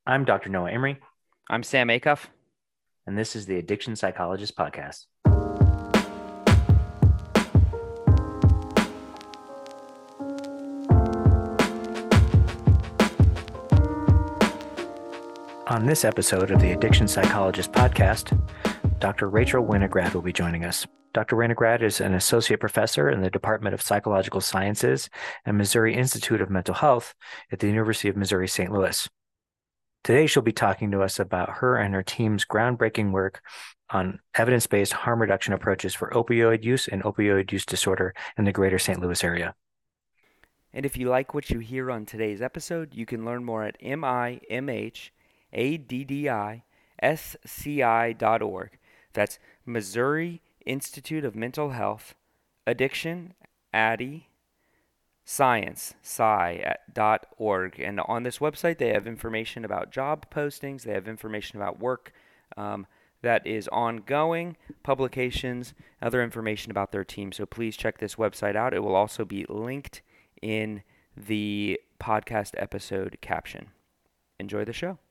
I'm Dr. Noah Emery, I'm Sam Acuff. and this is the Addiction Psychologist Podcast. On this episode of the Addiction Psychologist Podcast, Dr. Rachel Winograd will be joining us. Dr. Winograd is an associate professor in the Department of Psychological Sciences and Missouri Institute of Mental Health at the University of Missouri St. Louis. Today, she'll be talking to us about her and her team's groundbreaking work on evidence-based harm reduction approaches for opioid use and opioid use disorder in the greater St. Louis area. And if you like what you hear on today's episode, you can learn more at MIMHADDISCI.org. That's Missouri Institute of Mental Health, Addiction, ADDI, Science, Sci.org. And on this website, they have information about job postings, they have information about work that is ongoing, publications, other information about their team. So please check this website out. It will also be linked in the podcast episode caption. Enjoy the show.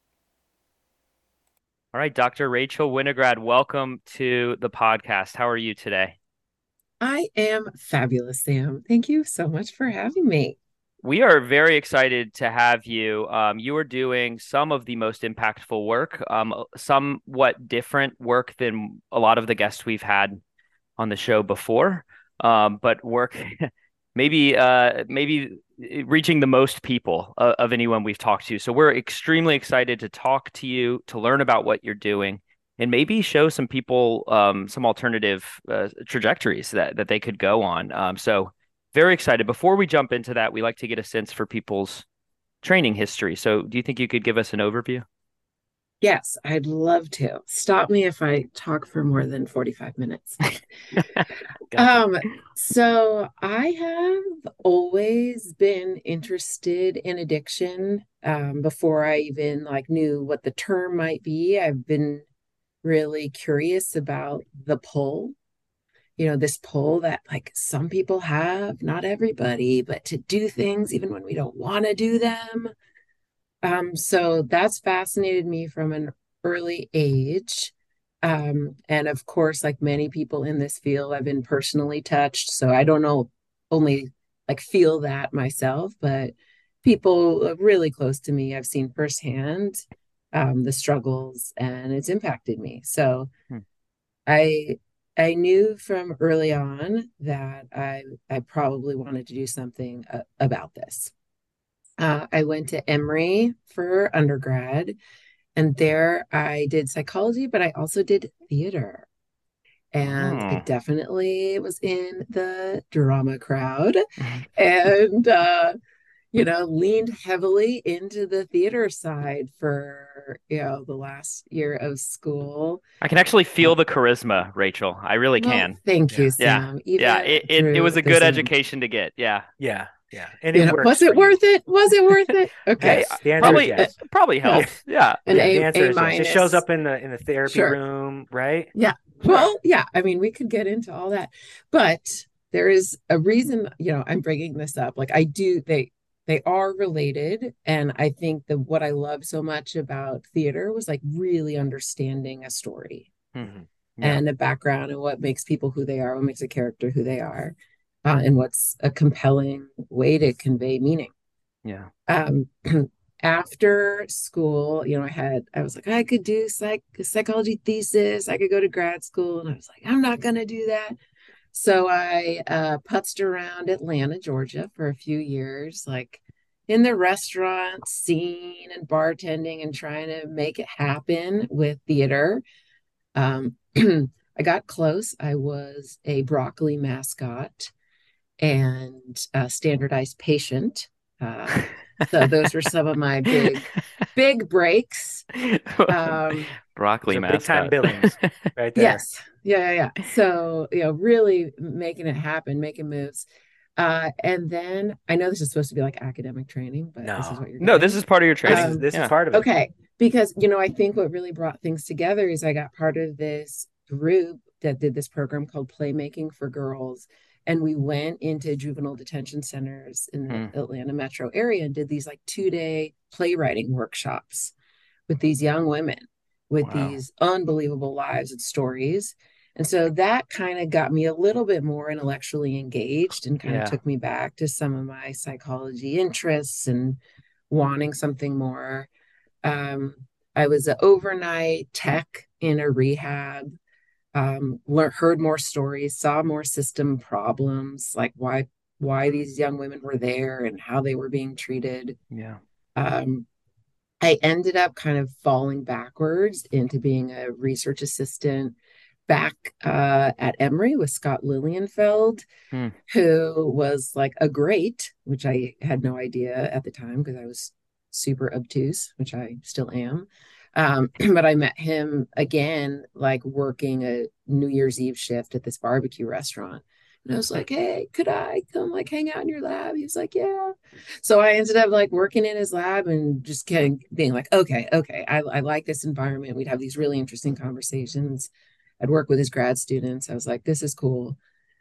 All right, Dr. Rachel Winograd, welcome to the podcast. How are you today? I am fabulous, Sam. Thank you so much for having me. We are very excited to have you. You are doing some of the most impactful work, somewhat different work than a lot of the guests we've had on the show before, but work maybe reaching the most people of anyone we've talked to. So we're extremely excited to talk to you, to learn about what you're doing, and maybe show some people some alternative trajectories that they could go on. So very excited. Before we jump into that, we like to get a sense for people's training history. So do you think you could give us an overview? Yes, I'd love to. Stop me if I talk for more than 45 minutes. Gotcha. So I have always been interested in addiction. Before I even knew what the term might be. I've been really curious about the pull. This pull that some people have, not everybody, but to do things even when we don't want to do them. So that's fascinated me from an early age. And of course, like many people in this field, I've been personally touched. So I don't know, only feel that myself, but people really close to me, I've seen firsthand the struggles, and it's impacted me. So Hmm. I I knew from early on that I probably wanted to do something about this. I went to Emory for undergrad, and there I did psychology, but I also did theater. And I Oh. definitely was in the drama crowd and, leaned heavily into the theater side for, the last year of school. I can actually Uh, feel the charisma, Rachel. I really well, can. thank you, Yeah, Yeah. Sam, Yeah. even It was through a the good Zoom. education to get. Yeah. yeah. And it Was works it for you. worth it? Was it worth it? Okay. Hey, Yes, the answer is probably yes. probably helps. Yeah. An The answer A is yes. It shows minus. up in the therapy Sure. room, right? Yeah. Sure. Well, yeah. I mean, we could get into all that, but there is a reason, I'm bringing this up. They are related, and I think that what I love so much about theater was really understanding a story Hmm. Hmm. Yeah. and a background and what makes people who they are, what makes a character who they are, and what's a compelling way to convey meaning. Yeah. Um, After school, I was like, I could do psychology thesis, I could go to grad school, and I was like, I'm not gonna do that. So I putzed around Atlanta, Georgia for a few years, in the restaurant scene and bartending and trying to make it happen with theater. I got close. I was a broccoli mascot and a standardized patient. Uh, so those were some of my big breaks. Those Broccoli are big time mascot. billings right there. Yes. Yeah. So, really making it happen, making moves. And then I know this is supposed to be like academic training, but this is No, what you're No, this getting. is part of your this is training. Um, this is Yeah. part of it. okay. Because, I think what really brought things together is I got part of this group that did this program called Playmaking for Girls. And we went into juvenile detention centers in the Atlanta metro area and did these like 2-day playwriting workshops with these young women with these unbelievable lives and stories. And so that kind of got me a little bit more intellectually engaged and kind of took me back to some of my psychology interests and wanting something more. I was an overnight tech in a rehab, heard more stories, saw more system problems, like why these young women were there and how they were being treated. I ended up kind of falling backwards into being a research assistant back at Emory with Scott Lilienfeld, who was like a great, which I had no idea at the time because I was super obtuse, which I still am. But I met him again, like working a New Year's Eve shift at this barbecue restaurant. And I was like, hey, could I come like hang out in your lab? He was like, yeah. So I ended up like working in his lab and just kind of being like, okay, I like this environment. We'd have these really interesting conversations. I'd work with his grad students. I was like, this is cool.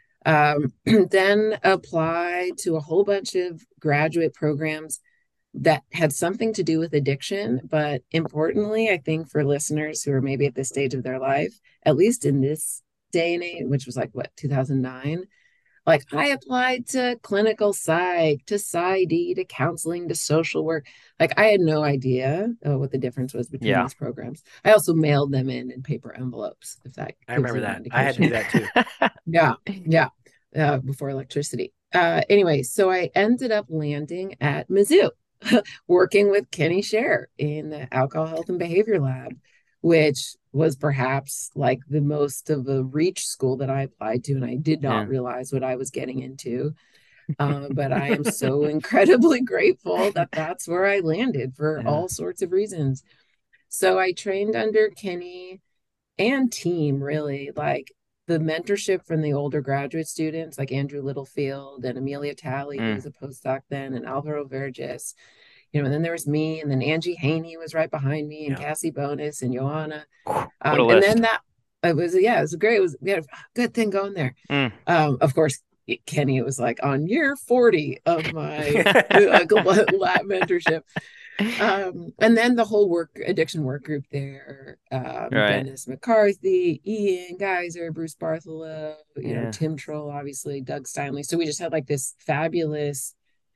Then applied to a whole bunch of graduate programs that had something to do with addiction. But importantly, I think for listeners who are maybe at this stage of their life, at least in this day and age, which was like what, 2009, like I applied to clinical psych, to PsyD, to counseling, to social work. Like I had no idea what the difference was between these programs. I also mailed them in paper envelopes, if that I remember that. I had to do that too. Yeah. Before electricity. Anyway, so I ended up landing at Mizzou, working with Kenny Scher in the alcohol health and behavior lab, which was perhaps like the most of a reach school that I applied to. And I did not realize what I was getting into. But I am so incredibly grateful that that's where I landed for all sorts of reasons. So I trained under Kenny and team, really, like the mentorship from the older graduate students like Andrew Littlefield and Amelia Talley, who was a postdoc then, and Alvaro Verges. And then there was me, and then Angie Haney was right behind me, and Cassie Bonus and Joanna. And then that it was great. We had a good thing going there. Of course, Kenny, it was like on year 40 of my lab mentorship. And then the whole addiction work group there, Dennis McCarthy, Ian Geyser, Bruce Bartholow, Tim Troll, obviously, Doug Steinley. So we just had like this fabulous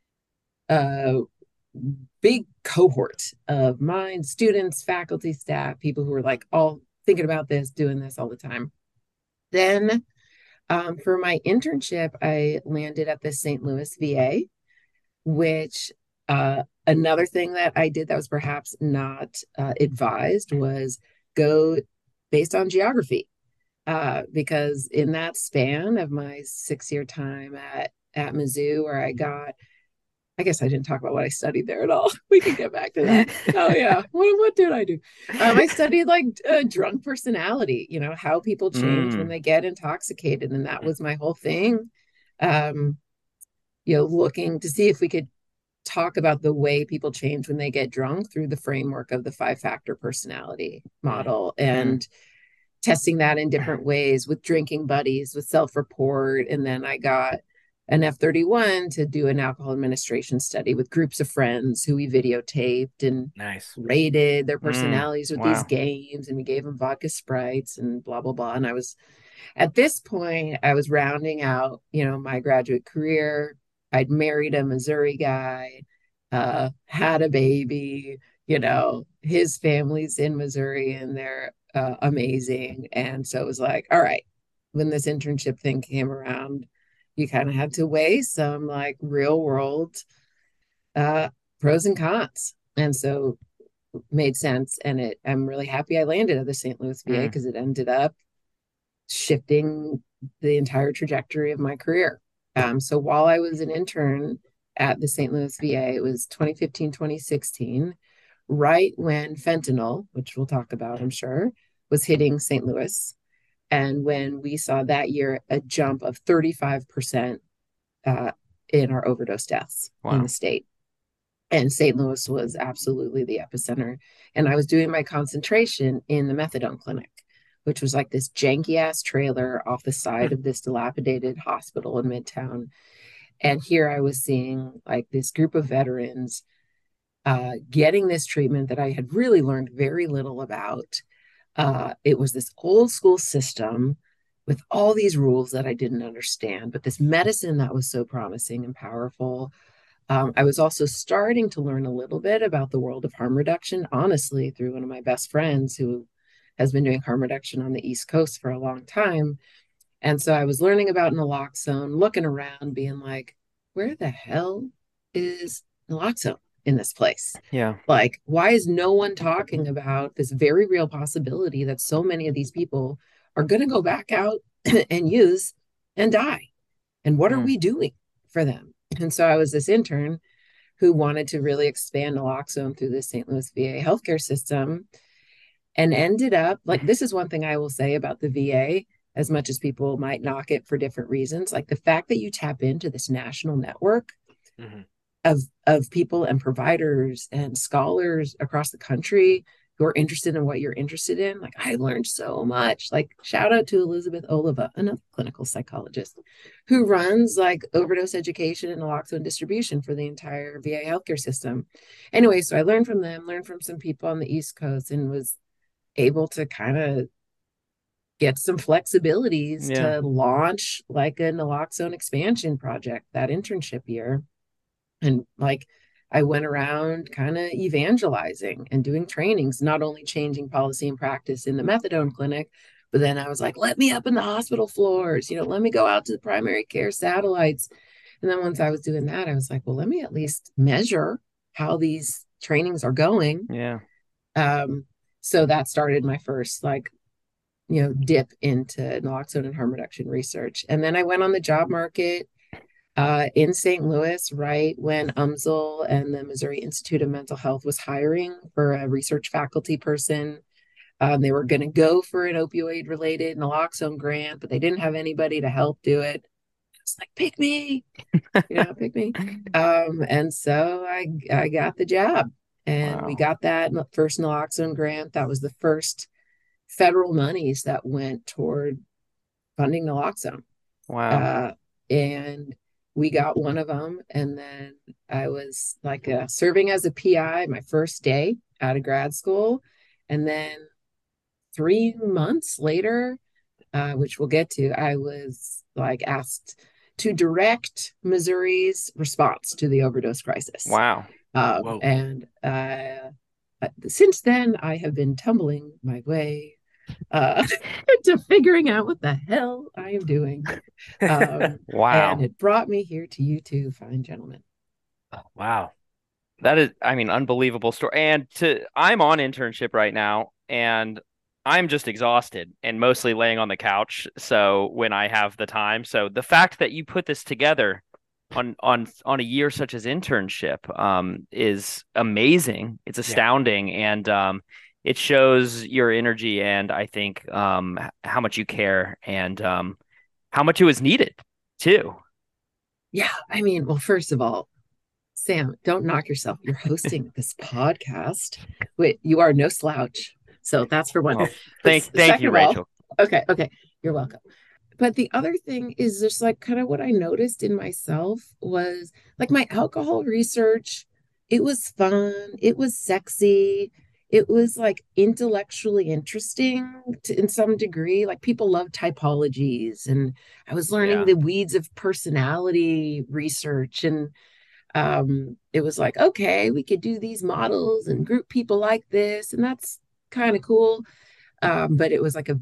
big cohort of mine, students, faculty, staff, people who were like all thinking about this, doing this all the time. Then for my internship, I landed at the St. Louis VA, which another thing that I did that was perhaps not advised was go based on geography. Because in that span of my 6-year time at Mizzou, where I guess I didn't talk about what I studied there at all. We can get back to that. Oh yeah. What did I do? I studied like drunk personality, how people change when they get intoxicated. And that was my whole thing. Looking to see if we could talk about the way people change when they get drunk through the framework of the 5-factor personality model and testing that in different ways with drinking buddies, with self-report. And then I got an F31 to do an alcohol administration study with groups of friends who we videotaped and rated their personalities with these games. And we gave them vodka Sprites and blah, blah, blah. And at this point, I was rounding out, my graduate career. I'd married a Missouri guy, had a baby, his family's in Missouri and they're amazing. And so it was like, all right, when this internship thing came around, you kind of had to weigh some like real world pros and cons. And so it made sense. And I'm really happy I landed at the St. Louis VA because it ended up shifting the entire trajectory of my career. So while I was an intern at the St. Louis VA, it was 2015, 2016, right when fentanyl, which we'll talk about, I'm sure, was hitting St. Louis. And when we saw that year a jump of 35% in our overdose deaths in the state. And St. Louis was absolutely the epicenter. And I was doing my concentration in the methadone clinic, which was like this janky ass trailer off the side of this dilapidated hospital in Midtown. And here I was seeing like this group of veterans getting this treatment that I had really learned very little about. It was this old school system with all these rules that I didn't understand, but this medicine that was so promising and powerful. I was also starting to learn a little bit about the world of harm reduction, honestly, through one of my best friends who has been doing harm reduction on the East Coast for a long time. And so I was learning about naloxone, looking around, being like, where the hell is naloxone in this place? Yeah. Like, why is no one talking about this very real possibility that so many of these people are going to go back out and use and die? And what are Mm. we doing for them? And so I was this intern who wanted to really expand naloxone through the St. Louis VA healthcare system and ended up like this is one thing I will say about the VA, as much as people might knock it for different reasons, like the fact that you tap into this national network Mhm. of people and providers and scholars across the country who are interested in what you're interested in. Like I learned so much. Like shout out to Elizabeth Oliva, another clinical psychologist who runs like overdose education and naloxone distribution for the entire VA healthcare system. Anyway, so I learned from them, learned from some people on the East Coast, and was able to kind of get some flexibilities Yeah. to launch like a naloxone expansion project that internship year. And like I went around kind of evangelizing and doing trainings, not only changing policy and practice in the methadone clinic, but then I was like, let me up in the hospital floors, let me go out to the primary care satellites. And then once I was doing that, I was like, well, let me at least measure how these trainings are going. Yeah. Um, so that started my first like dip into naloxone and harm reduction research. And then I went on the job market in St. Louis, right when UMSL and the Missouri Institute of Mental Health was hiring for a research faculty person. They were going to go for an opioid related naloxone grant, but they didn't have anybody to help do it. It's like, pick me, pick me. And so I got the job and we Wow. got that first naloxone grant. That was the first federal monies that went toward funding naloxone. Wow. Uh, and we got one of them. And then I was like serving as a PI my first day out of grad school. And then 3 months later, which we'll get to, I was like asked to direct Missouri's response to the overdose crisis. Wow. And since then, I have been tumbling my way uh, to figuring out what the hell I am doing. And Wow. it brought me here to you two fine gentlemen. Wow. That is, I mean, unbelievable story. And I'm on internship right now, and I'm just exhausted and mostly laying on the couch. So when I have the time, so the fact that you put this together on a year such as internship, is amazing. It's Yeah. astounding, and it shows your energy, and I think how much you care, and how much it was needed too. Yeah, I mean, well, first of all, Sam, don't knock yourself. You're hosting this podcast. Wait, you are no slouch. So that's for one. Well, But thank second you, of all, Rachel. okay, you're welcome. But the other thing is just like kind of what I noticed in myself was like my alcohol research, it was fun, it was sexy, it was like intellectually interesting in some degree. Like people love typologies, and I was learning Yeah. the weeds of personality research. And it was like, okay, we could do these models and group people like this, and that's kind of cool. But it was like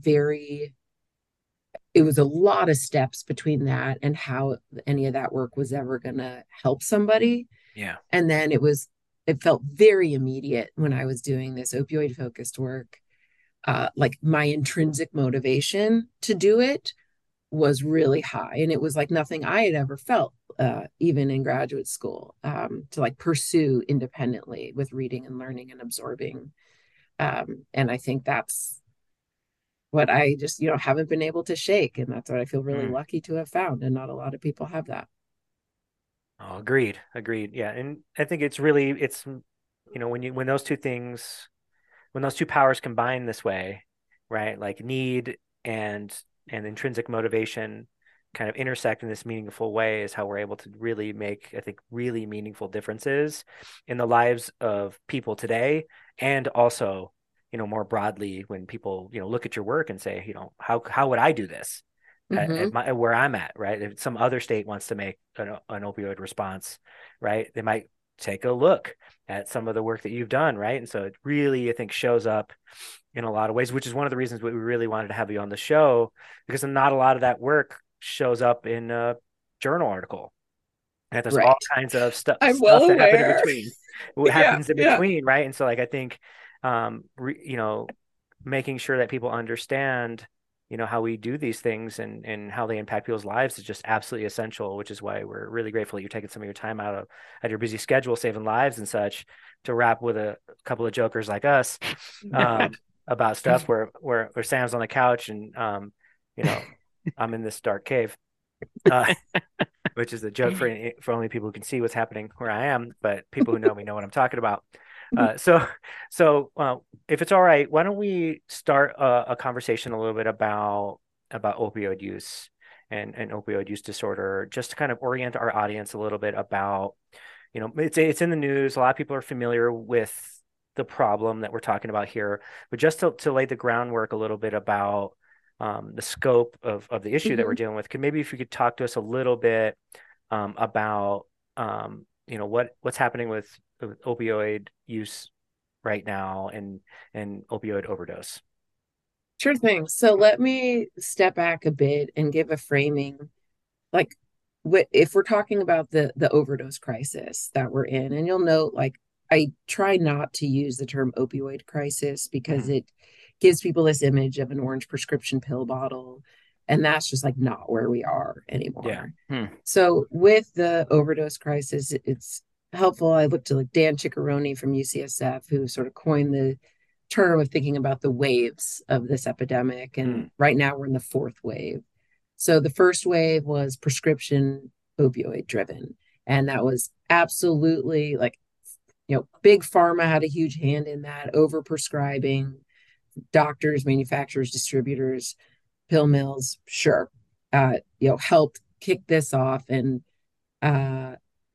it was a lot of steps between that and how any of that work was ever going to help somebody. Yeah. And then it felt very immediate when I was doing this opioid focused work. Like my intrinsic motivation to do it was really high. And it was like nothing I had ever felt, even in graduate school, to like pursue independently with reading and learning and absorbing. And I think that's what I just, haven't been able to shake. And that's what I feel really Mm. lucky to have found. And not a lot of people have that. Oh, agreed. Agreed. Yeah. And I think it's when those two things, when those two powers combine this way, right? Like need and intrinsic motivation kind of intersect in this meaningful way is how we're able to really make, I think, really meaningful differences in the lives of people today, and also, more broadly when people, look at your work and say, how would I do this Hmm. where I'm at, right? If some other state wants to make an opioid response, right, they might take a look at some of the work that you've done, right? And so it really, I think, shows up in a lot of ways, which is one of the reasons we really wanted to have you on the show, because not a lot of that work shows up in a journal article. And there's all Right. kinds of I'm well stuff that happen in aware. between. What Yeah, happens in yeah. between, right? And so, like, I think, making sure that people understand, how we do these things and how they impact people's lives is just absolutely essential. Which is why we're really grateful that you're taking some of your time out of your busy schedule, saving lives and such, to rap with a couple of jokers like us. Um, about stuff where Sam's on the couch and you know I'm in this dark cave, uh, which is a joke for only people who can see what's happening where I am, but people who know me know what I'm talking about. So if it's all right, why don't we start a conversation a little bit about opioid use and opioid use disorder, just to kind of orient our audience a little bit about, it's in the news. A lot of people are familiar with the problem that we're talking about here, but just to lay the groundwork a little bit about the scope of the issue that we're Hmm. dealing with. Maybe if you could talk to us a little bit about what's happening with opioid use right now and opioid overdose. Sure thing. So let me step back a bit and give a framing. Like, what if we're talking about the overdose crisis that we're in? And you'll note, like, I try not to use the term opioid crisis because Mhm. it gives people this image of an orange prescription pill bottle, and that's just like not where we are Yeah. anymore. Hmm. So with the overdose crisis, it's helpful. I looked to like Dan Ciccarone from UCSF, who sort of coined the term of thinking about the waves of this epidemic. Hmm. And right now we're in the fourth wave. So the first wave was prescription opioid driven. And that was absolutely like, big pharma had a huge hand in that, over prescribing, doctors, manufacturers, distributors, pill mills, sure, helped kick this off. And, uh,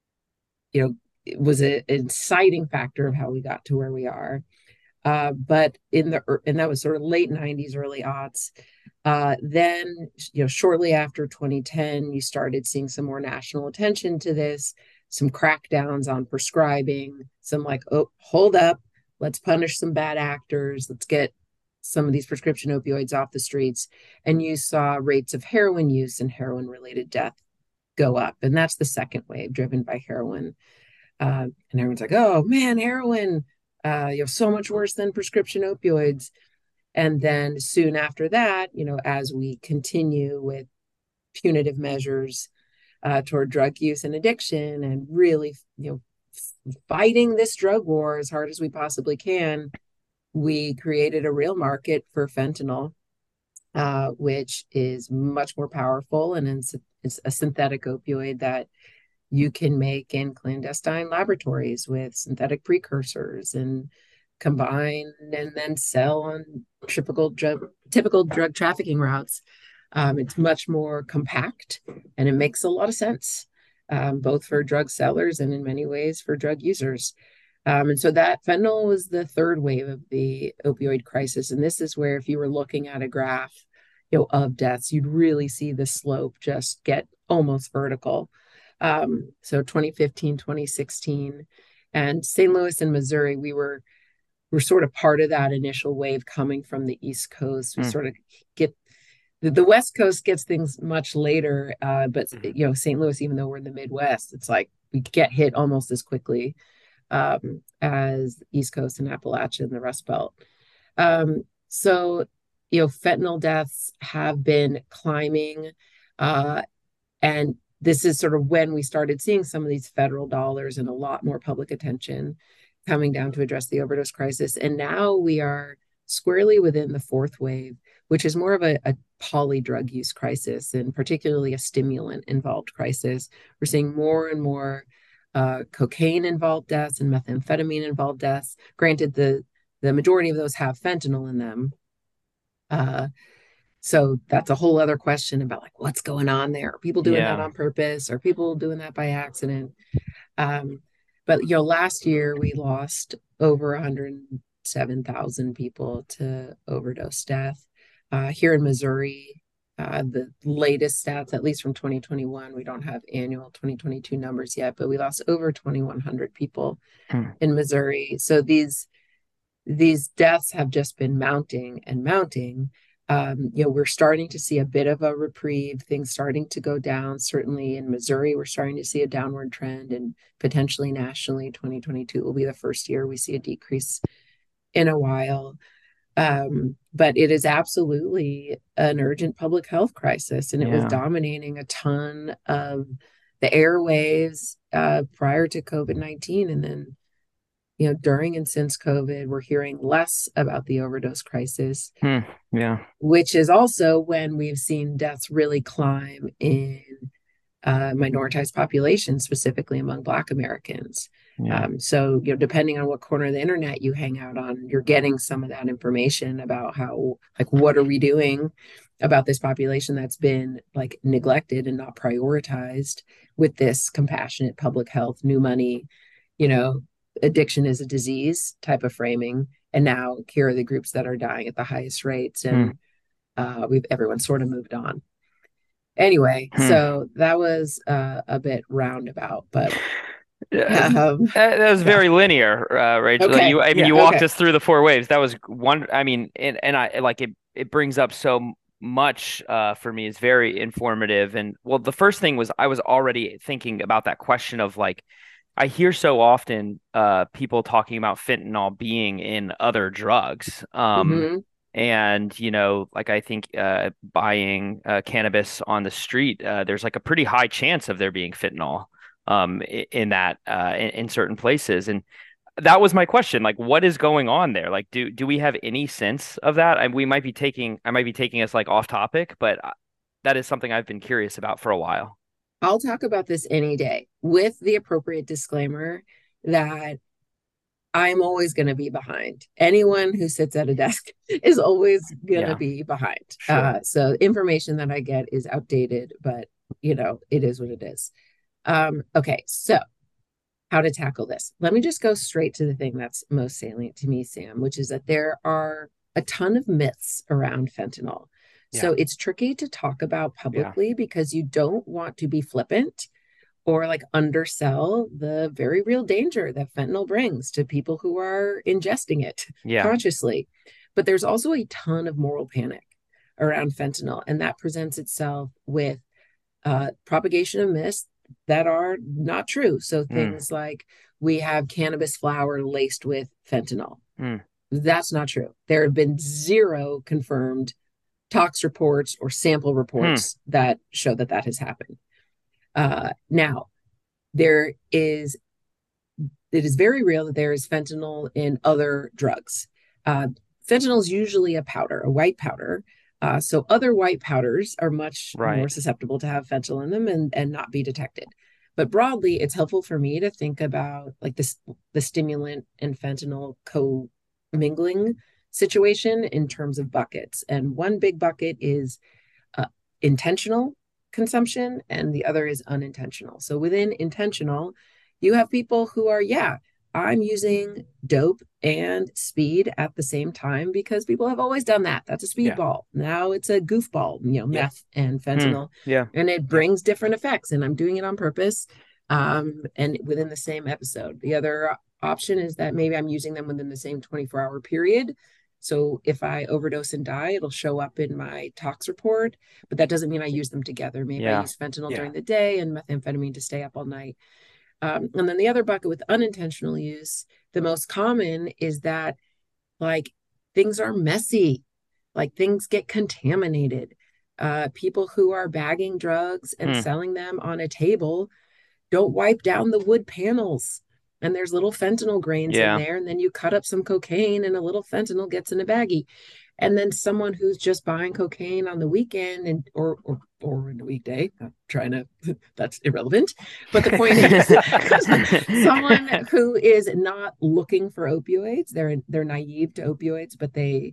it was an inciting factor of how we got to where we are. But and that was sort of late 90s, early aughts. Then, shortly after 2010, you started seeing some more national attention to this, some crackdowns on prescribing, some like, oh, hold up, let's punish some bad actors, let's get some of these prescription opioids off the streets. And you saw rates of heroin use and heroin related death go up. And that's the second wave driven by heroin. And everyone's like, oh man, heroin, so much worse than prescription opioids. And then soon after that, as we continue with punitive measures toward drug use and addiction and really, fighting this drug war as hard as we possibly can, we created a real market for fentanyl, which is much more powerful, and it's a synthetic opioid that you can make in clandestine laboratories with synthetic precursors and combine and then sell on typical drug trafficking routes. It's much more compact and it makes a lot of sense, both for drug sellers and in many ways for drug users. And so that fentanyl was the third wave of the opioid crisis. And this is where, if you were looking at a graph, of deaths, you'd really see the slope just get almost vertical. So 2015, 2016, and St. Louis and Missouri, we're sort of part of that initial wave coming from the East Coast. We Hmm. sort of get the West Coast gets things much later, but Mhm. St. Louis, even though we're in the Midwest, it's like we get hit almost as quickly as East Coast and Appalachia and the Rust Belt. So fentanyl deaths have been climbing, uh, and this is sort of when we started seeing some of these federal dollars and a lot more public attention coming down to address the overdose crisis. And now we are squarely within the fourth wave, which is more of a poly drug use crisis, and particularly a stimulant involved crisis. We're seeing more and more cocaine involved deaths and methamphetamine involved deaths. Granted, the majority of those have fentanyl in them, Uh, so that's a whole other question about like what's going on there. Are people doing that Yeah. on purpose? Are people doing that by accident? Um, but last year we lost over 107,000 people to overdose death. Here in Missouri, the latest stats, at least from 2021, we don't have annual 2022 numbers yet, but we lost over 2,100 people Hmm. in Missouri. So these deaths have just been mounting and mounting. We're starting to see a bit of a reprieve, things starting to go down. Certainly in Missouri, we're starting to see a downward trend, and potentially nationally, 2022 will be the first year we see a decrease in a while. But it is absolutely an urgent public health crisis, and it was Yeah. dominating a ton of the airwaves prior to COVID-19. And then during and since COVID, we're hearing less about the overdose crisis, Hmm. Yeah. which is also when we've seen deaths really climb in minoritized populations, specifically among Black Americans. Yeah. So, depending on what corner of the internet you hang out on, you're getting some of that information about how, like, what are we doing about this population that's been like neglected and not prioritized with this compassionate public health, new money, you know, addiction is a disease type of framing. And now here are the groups that are dying at the highest rates, Hmm. and we've everyone sort of moved on. Anyway, Hmm. so that was a bit roundabout, but Yeah, um, that was yeah. very linear, Rachel. Like Okay, you, I mean, yeah, you walked okay. us through the four waves. That was one. I mean, and I like it. It brings up so much for me. It's very informative. And well, the first thing was I was already thinking about that question of like I hear so often people talking about fentanyl being in other drugs. Hmm. And like I think buying cannabis on the street, there's like a pretty high chance of there being fentanyl in that in certain places. And that was my question. Like, what is going on there? Like, do we have any sense of that? We might be taking I might be taking us like off topic, but that is something I've been curious about for a while. I'll talk about this any day with the appropriate disclaimer that I'm always going to be behind. Anyone who sits at a desk is always going to Yeah, be behind. sure. So information that I get is outdated, but it is what it is. Okay, so how to tackle this. Let me just go straight to the thing that's most salient to me, Sam, which is that there are a ton of myths around fentanyl. Yeah, So it's tricky to talk about yeah, publicly because you don't want to be flippant or like undersell the very real danger that fentanyl brings to people who are ingesting it yeah. consciously. But there's also a ton of moral panic around fentanyl, and that presents itself with propagation of myths that are not true. So Mm, things like we have cannabis flower laced with fentanyl. mm, That's not true. There have been zero confirmed tox reports or sample hmm. reports that show that that has happened. Now, there is it is very real that there is fentanyl in other drugs. Uh, Fentanyl is usually a powder, a white powder. So other white powders are much more Right. susceptible to have fentanyl in them and not be detected. But broadly, it's helpful for me to think about like this the stimulant and fentanyl co-mingling situation in terms of buckets. And one big bucket is uh, intentional consumption, and the other is unintentional. So within intentional, you have people who are, yeah, I'm using dope and speed at the same time because people have always done that. That's a Yeah. speedball. Now it's a goofball, Yeah. meth and Hmm. fentanyl, Yeah. and it brings different effects. And I'm doing it on purpose, and within the same episode. The other option is that maybe I'm using them within the same 24-hour period. So if I overdose and die, it'll show up in my tox report, but that doesn't mean I use them together. Maybe I Yeah. use fentanyl during the day and methamphetamine to stay up all night. And then the other bucket with unintentional use, the most common is that like things are messy, like things get contaminated. People who are bagging drugs and Hmm. selling them on a table don't wipe down the wood panels. And there's little fentanyl grains in Yeah. there. And then you cut up some cocaine and a little fentanyl gets in a baggie. And then someone who's just buying cocaine on the weekend and or in a weekday, I'm trying to that's irrelevant. But the point is someone who is not looking for opioids, they're naive to opioids, but they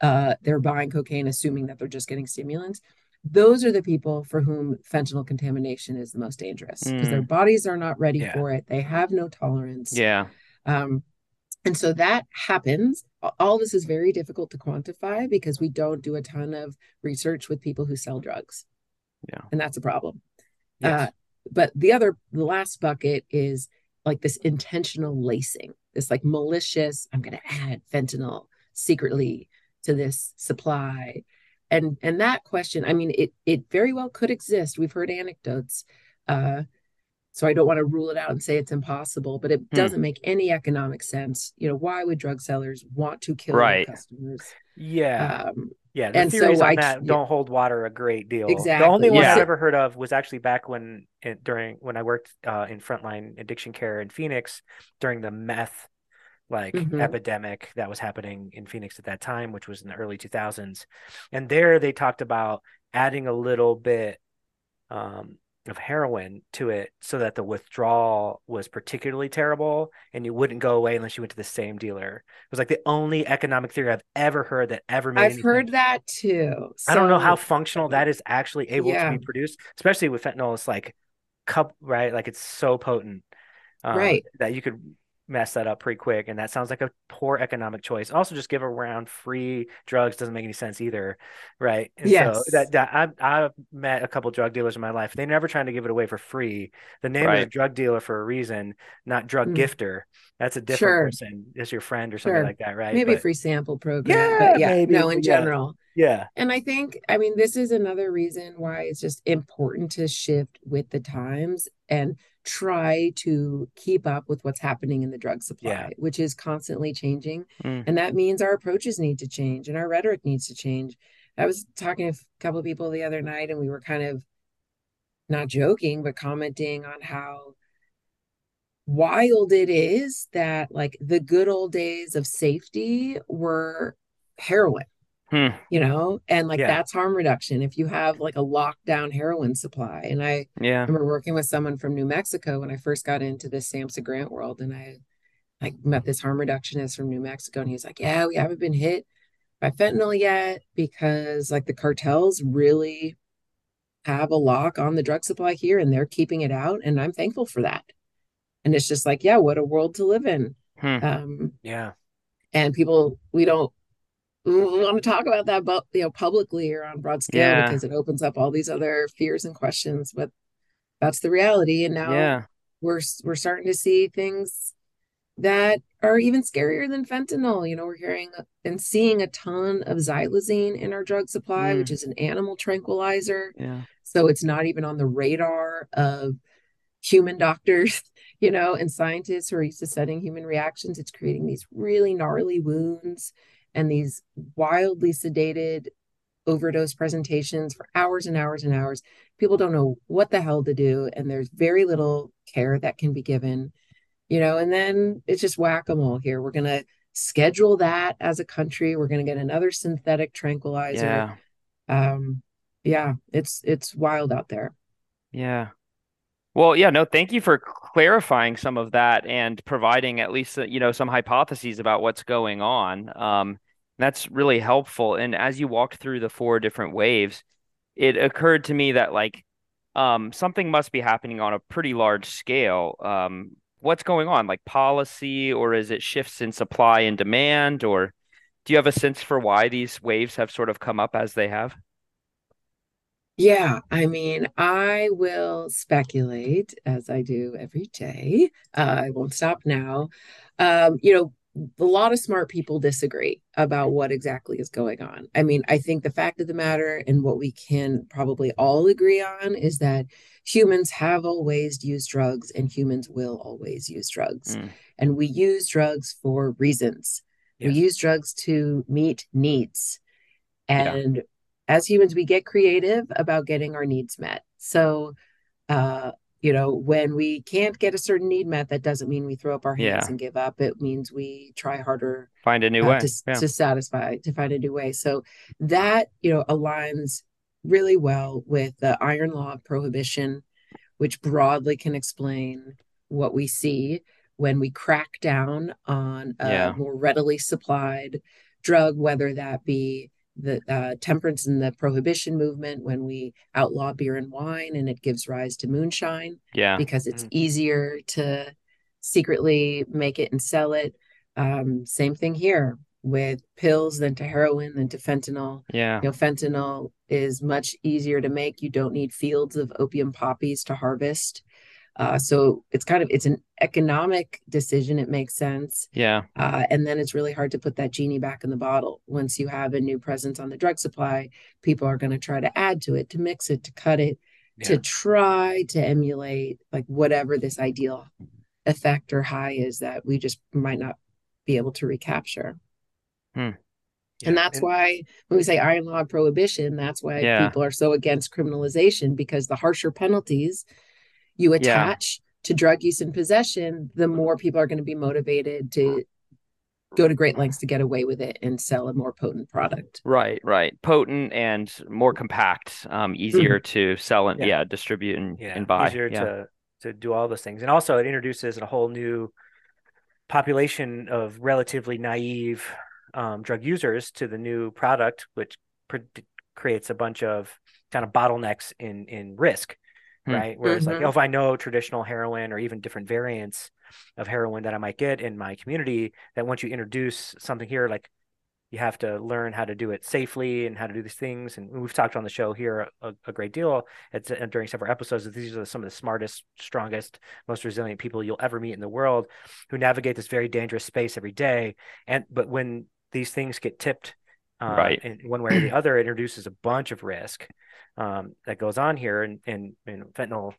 they're buying cocaine assuming that they're just getting stimulants. Those are the people for whom fentanyl contamination is the most dangerous because their Mm. bodies are not ready Yeah. for it. They have no tolerance. Yeah. Um, and so that happens. All this is very difficult to quantify because we don't do a ton of research with people who sell drugs. Yeah. And that's a problem. Yes. But the last bucket is like this intentional lacing, this like malicious, I'm going to add fentanyl secretly to this supply. And that question, I mean, it very well could exist. We've heard anecdotes. So I don't want to rule it out and say it's impossible, but it Hmm. doesn't make any economic sense. Why would drug sellers want to kill their Right. customers? Yeah. Um, Yeah, the and so theories on that don't hold water a great deal. The only exactly. one I've Yeah. ever heard of was actually back when when I worked in frontline addiction care in Phoenix during the meth Mhm. epidemic that was happening in Phoenix at that time, which was in the early 2000s. And there they talked about adding a little bit of heroin to it so that the withdrawal was particularly terrible and you wouldn't go away unless you went to the same dealer. It was like the only economic theory I've ever heard that ever made I've any heard sense. that too. I don't know how So, functional that is actually able to yeah, be produced, especially with fentanyl. It's like cup, right? Like it's so potent right. that you could mess that up pretty quick. And that sounds like a poor economic choice. Also, just give around free drugs doesn't make any sense either, right? And so Yes. I've met a couple drug dealers in my life. They never trying to give it away for free. The name is a Right. drug dealer for a reason, not drug Mm, gifter. That's a different sure, person. It's your friend or somebody sure. like that, right? Maybe a But free sample program, but yeah, yeah, maybe. no, But in yeah, general. yeah, And I think, I mean, this is another reason why it's just important to shift with the times and try to keep up with what's happening in the drug yeah. supply, which is constantly changing. Mm. And that means our approaches need to change and our rhetoric needs to change. I was talking to a couple of people the other night and we were kind of not joking, but commenting on how wild it is that like the good old days of safety were heroin, Hmm. and like Yeah. that's harm reduction if you have like a lockdown heroin supply. And I Yeah. remember working with someone from New Mexico when I first got into this Samson Grant world, and I like met this harm reductionist from New Mexico, and he's like, "Yeah, we haven't been hit by fentanyl yet because like the cartels really have a lock on the drug supply here, and they're keeping it out, and I'm thankful for that." And it's just like, yeah, what a world to live in. Hmm. Um, Yeah. and people, we don't want to talk about that, but publicly or on broad scale Yeah. because it opens up all these other fears and questions. But that's the reality. And now Yeah. we're starting to see things that are even scarier than fentanyl. We're hearing and seeing a ton of xylazine in our drug supply, which Mm. is an animal tranquilizer. Yeah. So it's not even on the radar of human doctors, and scientists who are used to studying human reactions. It's creating these really gnarly wounds and these wildly sedated overdose presentations for hours and hours and hours. People don't know what the hell to do, and there's very little care that can be given, and then it's just whack-a-mole here. We're going to schedule that as a country. We're going to get another synthetic tranquilizer. Yeah. Yeah, it's wild out there. Yeah. Well, yeah, no, thank you for clarifying some of that and providing at least, some hypotheses about what's going on. That's really helpful. And as you walked through the four different waves, it occurred to me that something must be happening on a pretty large scale. What's going on? Like policy, or is it shifts in supply and demand, or do you have a sense for why these waves have sort of come up as they have? Yeah, I mean, I will speculate as I do every day. I won't stop now. A lot of smart people disagree about what exactly is going on. I mean, I think the fact of the matter and what we can probably all agree on is that humans have always used drugs and humans will always use drugs. Mm. And we use drugs for reasons. We Yes. use drugs to meet needs. Yeah. And as humans, we get creative about getting our needs met. So, uh, when we can't get a certain need met, that doesn't mean we throw up our hands Yeah. and give up. It means we try harder Find a new way. Yeah. to find a new way. So that, aligns really well with the iron law of prohibition, which broadly can explain what we see when we crack down on a Yeah. more readily supplied drug, whether that be the temperance and the prohibition movement when we outlaw beer and wine and it gives rise to moonshine Yeah. because it's easier to secretly make it and sell it. Same thing here with pills than to heroin than to fentanyl. Yeah. Fentanyl is much easier to make. You don't need fields of opium poppies to harvest. So it's an economic decision. It makes sense. Yeah. And then it's really hard to put that genie back in the bottle. Once you have a new presence on the drug supply, people are going to try to add to it, to mix it, to cut it, to try to emulate like whatever this ideal effect or high is that we just might not be able to recapture. And that's why when we say iron law prohibition, that's why people are so against criminalization, because the harsher penalties you attach to drug use and possession, the more people are going to be motivated to go to great lengths to get away with it and sell a more potent product. Right. Potent and more compact, easier to sell and distribute and buy. Easier to do all those things. And also it introduces a whole new population of relatively naive drug users to the new product, which creates a bunch of kind of bottlenecks in risk. Right. Whereas like, if I know traditional heroin or even different variants of heroin that I might get in my community, that once you introduce something here, like you have to learn how to do it safely and how to do these things. And we've talked on the show here a great deal during several episodes that these are some of the smartest, strongest, most resilient people you'll ever meet in the world who navigate this very dangerous space every day. But when these things get tipped in one way or the other, it introduces a bunch of risk that goes on here, and fentanyl,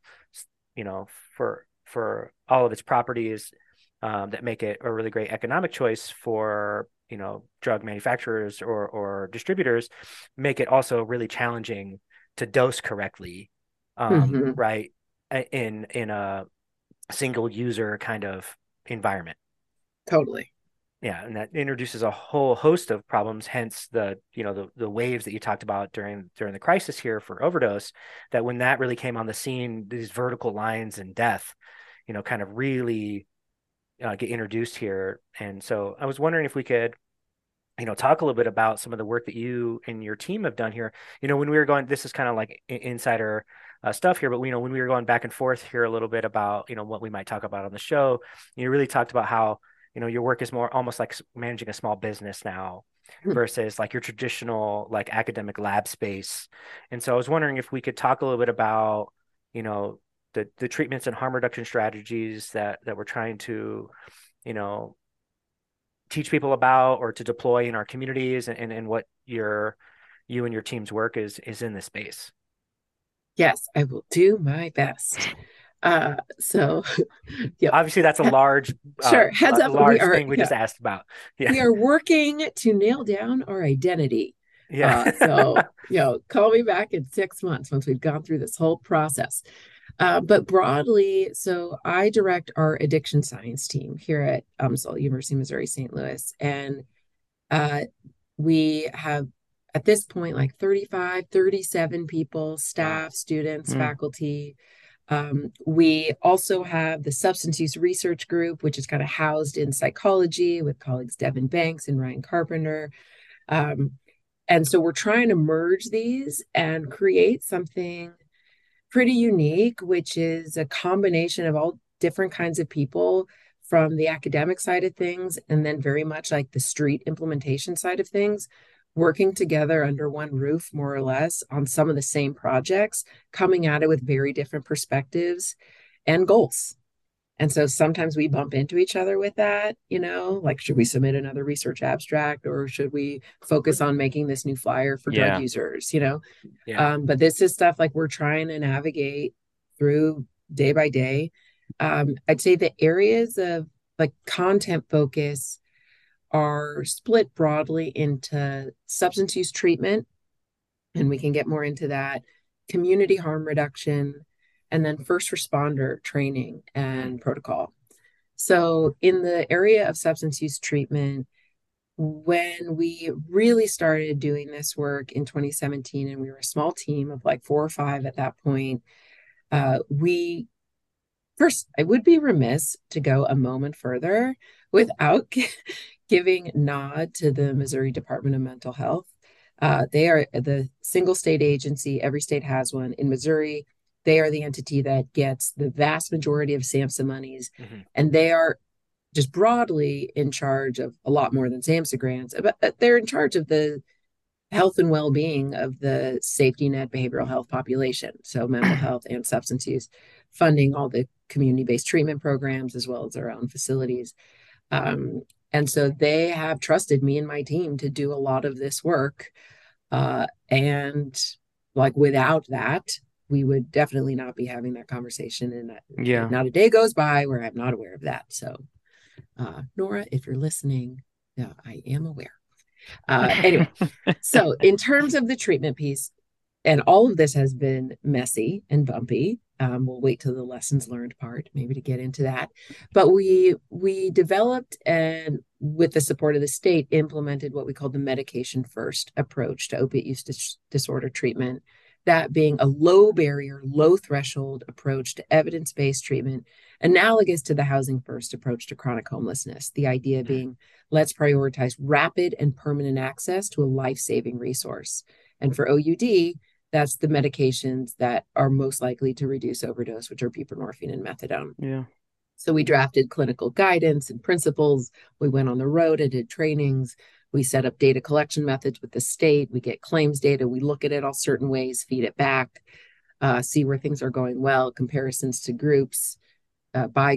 for all of its properties that make it a really great economic choice for drug manufacturers or distributors, make it also really challenging to dose correctly, right, in a single user kind of environment. Totally. Yeah, and that introduces a whole host of problems. Hence the waves that you talked about during the crisis here for overdose. That when that really came on the scene, these vertical lines in death, kind of really get introduced here. And so I was wondering if we could, talk a little bit about some of the work that you and your team have done here. When we were going, this is kind of like insider stuff here, but when we were going back and forth here a little bit about what we might talk about on the show, you really talked about how your work is more almost like managing a small business now versus like your traditional like academic lab space. And so I was wondering if we could talk a little bit about, the treatments and harm reduction strategies that we're trying to, teach people about or to deploy in our communities, and what you and your team's work is in this space. Yes, I will do my best. So obviously that's a large heads up, large thing we just asked about. We are working to nail down our identity. So call me back in 6 months once we've gone through this whole process. But broadly, so I direct our addiction science team here at University of Missouri St. Louis, and we have at this point like 35 37 people, staff, students, faculty. We also have the substance use research group, which is kind of housed in psychology with colleagues Devin Banks and Ryan Carpenter. And so we're trying to merge these and create something pretty unique, which is a combination of all different kinds of people from the academic side of things, and then very much like the street implementation side of things, working together under one roof, more or less, on some of the same projects, coming at it with very different perspectives and goals. And so sometimes we bump into each other with that, like, should we submit another research abstract, or should we focus on making this new flyer for drug users, But this is stuff like we're trying to navigate through day by day. I'd say the areas of like content focus are split broadly into substance use treatment, and we can get more into that, community harm reduction, and then first responder training and protocol. So in the area of substance use treatment, when we really started doing this work in 2017, and we were a small team of like 4 or 5 at that point, I would be remiss to go a moment further. without giving nod to the Missouri Department of Mental Health. They are the single state agency. Every state has one. In Missouri, they are the entity that gets the vast majority of SAMHSA monies, and they are just broadly in charge of a lot more than SAMHSA grants, but they're in charge of the health and well-being of the safety net behavioral health population. So mental health and substance use, funding all the community-based treatment programs as well as their own facilities. And so they have trusted me and my team to do a lot of this work. And like without that, we would definitely not be having that conversation. And not a day goes by where I'm not aware of that. So, Nora, if you're listening, I am aware. Anyway, so in terms of the treatment piece, and all of this has been messy and bumpy. We'll wait till the lessons learned part, maybe to get into that. But we developed and with the support of the state, implemented what we call the medication first approach to opiate use disorder treatment. That being a low barrier, low threshold approach to evidence-based treatment, analogous to the housing first approach to chronic homelessness. The idea being, let's prioritize rapid and permanent access to a life-saving resource. And for OUD, that's the medications that are most likely to reduce overdose, which are buprenorphine and methadone. Yeah. So we drafted clinical guidance and principles. We went on the road and did trainings. We set up data collection methods with the state. We get claims data. We look at it all certain ways, feed it back, see where things are going well, comparisons to groups, by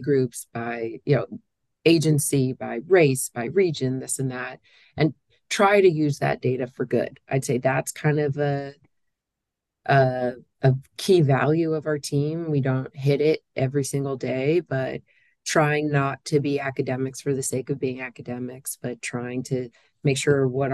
agency, by race, by region, this and that, and try to use that data for good. I'd say that's kind of a key value of our team. We don't hit it every single day, but trying not to be academics for the sake of being academics, but trying to make sure what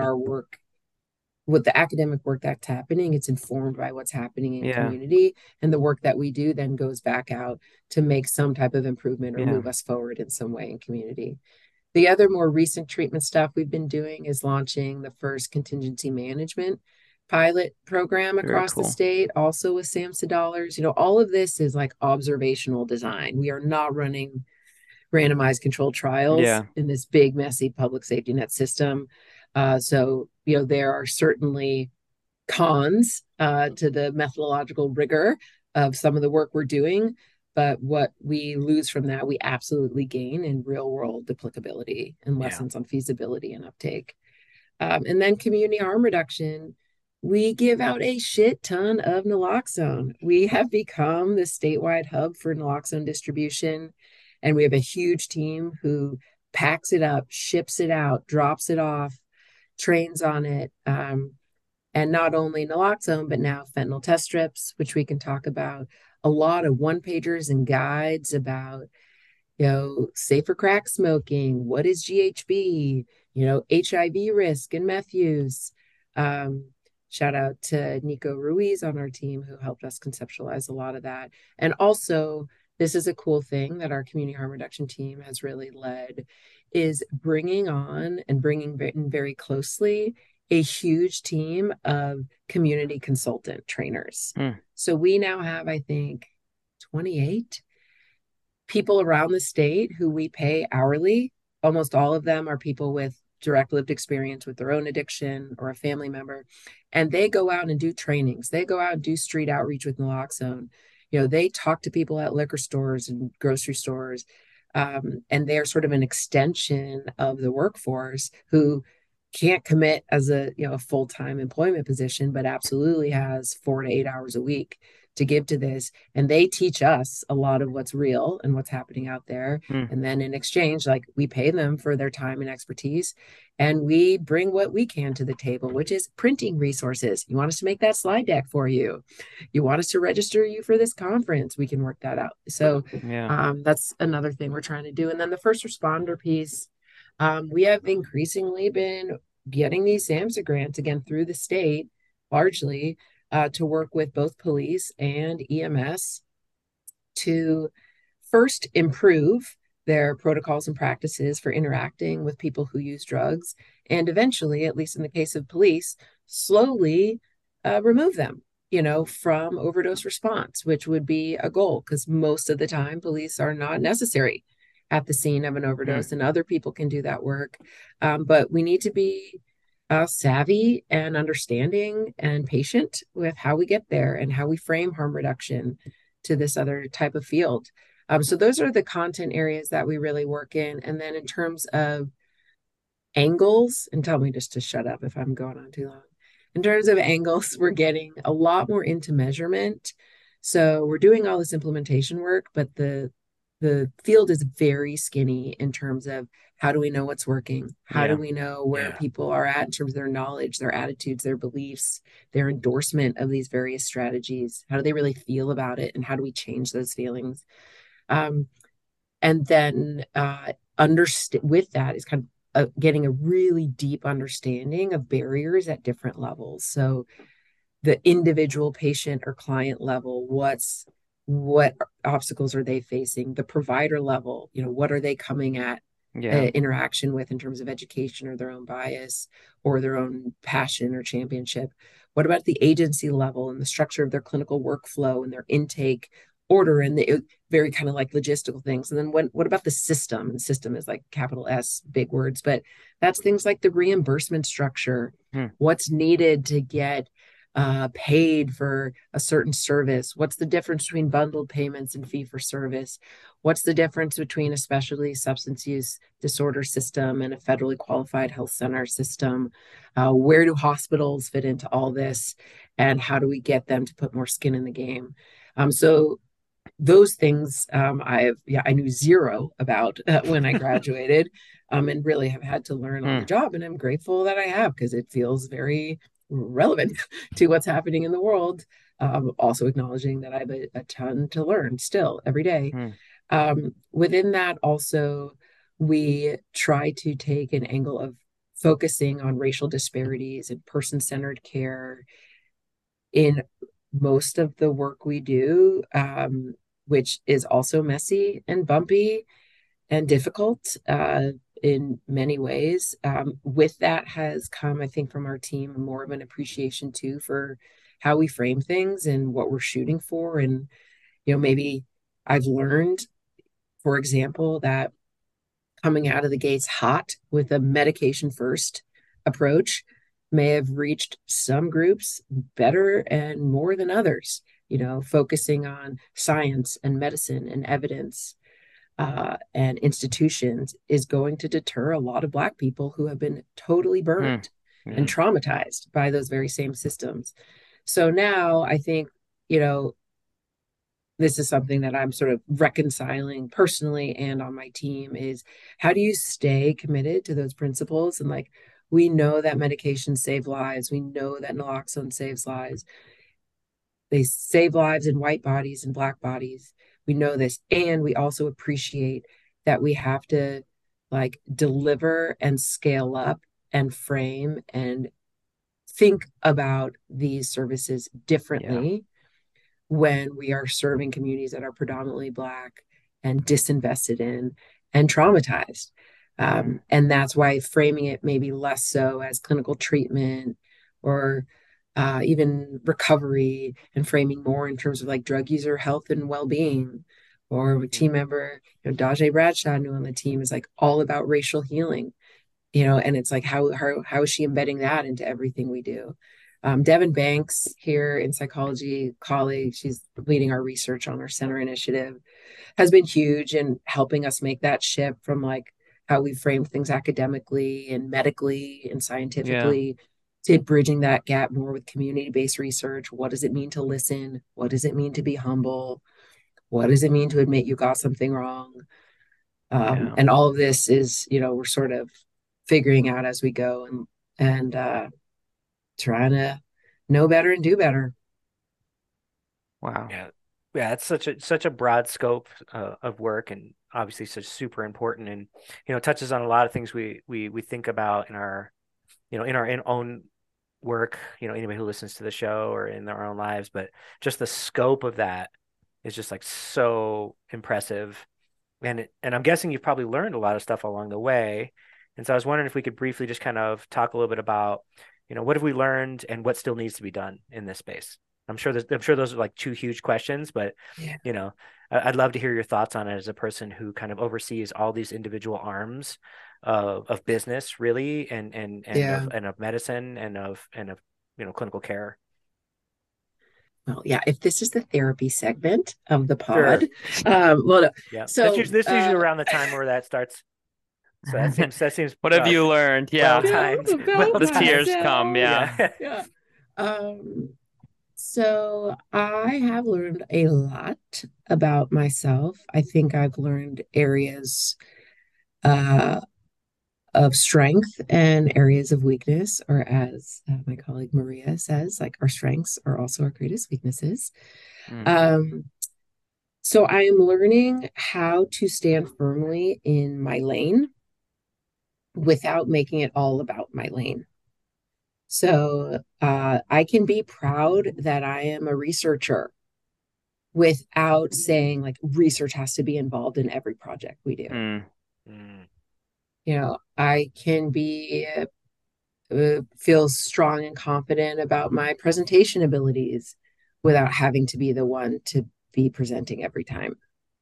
the academic work that's happening, it's informed by what's happening in community, and the work that we do then goes back out to make some type of improvement or move us forward in some way in community. The other more recent treatment stuff we've been doing is launching the first contingency management pilot program across the state, also with SAMHSA dollars. All of this is like observational design. We are not running randomized controlled trials in this big, messy public safety net system. So, there are certainly cons to the methodological rigor of some of the work we're doing, but what we lose from that, we absolutely gain in real world applicability and lessons on feasibility and uptake. And then community harm reduction. We give out a shit ton of naloxone. We have become the statewide hub for naloxone distribution, and we have a huge team who packs it up, ships it out, drops it off, trains on it. And not only naloxone, but now fentanyl test strips, which we can talk about. A lot of one-pagers and guides about, safer crack smoking, what is GHB, HIV risk and meth use. Shout out to Nico Ruiz on our team who helped us conceptualize a lot of that. And also, this is a cool thing that our community harm reduction team has really led, is bringing on and bringing in very closely a huge team of community consultant trainers. So we now have, I think, 28 people around the state who we pay hourly. Almost all of them are people with direct lived experience with their own addiction or a family member. And they go out and do trainings. They go out and do street outreach with naloxone. They talk to people at liquor stores and grocery stores. And they're sort of an extension of the workforce who can't commit as a full-time employment position, but absolutely has 4 to 8 hours a week to give to this. And they teach us a lot of what's real and what's happening out there. And then in exchange, we pay them for their time and expertise. And we bring what we can to the table, which is printing resources. You want us to make that slide deck for you. You want us to register you for this conference. We can work that out. So that's another thing we're trying to do. And then the first responder piece, we have increasingly been getting these SAMHSA grants, again, through the state, largely, to work with both police and EMS to first improve their protocols and practices for interacting with people who use drugs, and eventually, at least in the case of police, slowly remove them, from overdose response, which would be a goal, because most of the time police are not necessary at the scene of an overdose, and other people can do that work. But we need to be savvy and understanding and patient with how we get there and how we frame harm reduction to this other type of field. So those are the content areas that we really work in. And then in terms of angles, and tell me just to shut up if I'm going on too long. In terms of angles, we're getting a lot more into measurement. So we're doing all this implementation work, but the field is very skinny in terms of how do we know what's working? How do we know where people are at in terms of their knowledge, their attitudes, their beliefs, their endorsement of these various strategies? How do they really feel about it? And how do we change those feelings? And then with that is kind of getting a really deep understanding of barriers at different levels. So the individual patient or client level, what obstacles are they facing? The provider level, what are they coming at interaction with in terms of education or their own bias or their own passion or championship? What about the agency level and the structure of their clinical workflow and their intake order and the very kind of like logistical things? And then what about the system? And system is like capital S, big words, but that's things like the reimbursement structure, what's needed to get paid for a certain service. What's the difference between bundled payments and fee for service? What's the difference between a specialty substance use disorder system and a federally qualified health center system? Where do hospitals fit into all this? And how do we get them to put more skin in the game? So those things I knew zero about when I graduated, and really have had to learn on the job. And I'm grateful that I have, because it feels very relevant to what's happening in the world. Also acknowledging that I have a ton to learn still every day. Within that, also, we try to take an angle of focusing on racial disparities and person-centered care in most of the work we do, which is also messy and bumpy and difficult in many ways. With that has come, I think, from our team, more of an appreciation too for how we frame things and what we're shooting for. And, maybe I've learned, for example, that coming out of the gates hot with a medication first approach may have reached some groups better and more than others, focusing on science and medicine and evidence and institutions is going to deter a lot of Black people who have been totally burned and traumatized by those very same systems. So now I think, this is something that I'm sort of reconciling personally and on my team is how do you stay committed to those principles? And like, we know that medications save lives. We know that naloxone saves lives. They save lives in white bodies and Black bodies. We know this. And we also appreciate that we have to like deliver and scale up and frame and think about these services differently when we are serving communities that are predominantly Black and disinvested in and traumatized. And that's why framing it maybe less so as clinical treatment or even recovery, and framing more in terms of like drug user health and well-being. Or a team member, Dajay Bradshaw, new on the team, is like all about racial healing, and it's like how is she embedding that into everything we do? Devin Banks here in psychology, colleague, she's leading our research on our center initiative, has been huge in helping us make that shift from like how we frame things academically and medically and scientifically to bridging that gap more with community-based research. What does it mean to listen? What does it mean to be humble? What does it mean to admit you got something wrong? And all of this is, we're sort of figuring out as we go and trying to know better and do better. Wow. Yeah, it's such a broad scope of work, and obviously such super important, and touches on a lot of things we think about in our own work. Anybody who listens to the show or in their own lives, but just the scope of that is just like so impressive, and I'm guessing you've probably learned a lot of stuff along the way. And so I was wondering if we could briefly just kind of talk a little bit about what have we learned and what still needs to be done in this space. I'm sure those are like two huge questions, but Yeah. you know, I'd love to hear your thoughts on it as a person who kind of oversees all these individual arms of business, really, Yeah. and of medicine and of clinical care. Well, yeah, if this is the therapy segment of the pod, Sure. well, no. Yeah. So, This is usually around the time where that starts. So that seems What have you learned? well Yeah. yeah, timed. Well about The tears timed. come. myself. Yeah. Yeah. Yeah. Um, so I have learned a lot about myself. I think I've learned areas uh, of strength and areas of weakness, or as my colleague Maria says, like our strengths are also our greatest weaknesses. Mm. Um, so I am learning how to stand firmly in my lane without making it all about my lane. So I can be proud that I am a researcher without saying like research has to be involved in every project we do. Mm. Mm. I can be feel strong and confident about my presentation abilities without having to be the one to be presenting every time.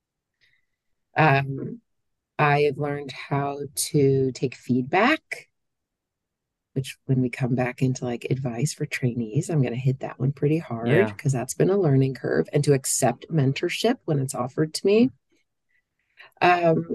Um, I have learned how to take feedback, which when we come back into like advice for trainees, I'm going to hit that one pretty hard Yeah. because that's been a learning curve, and to accept mentorship when it's offered to me. Um,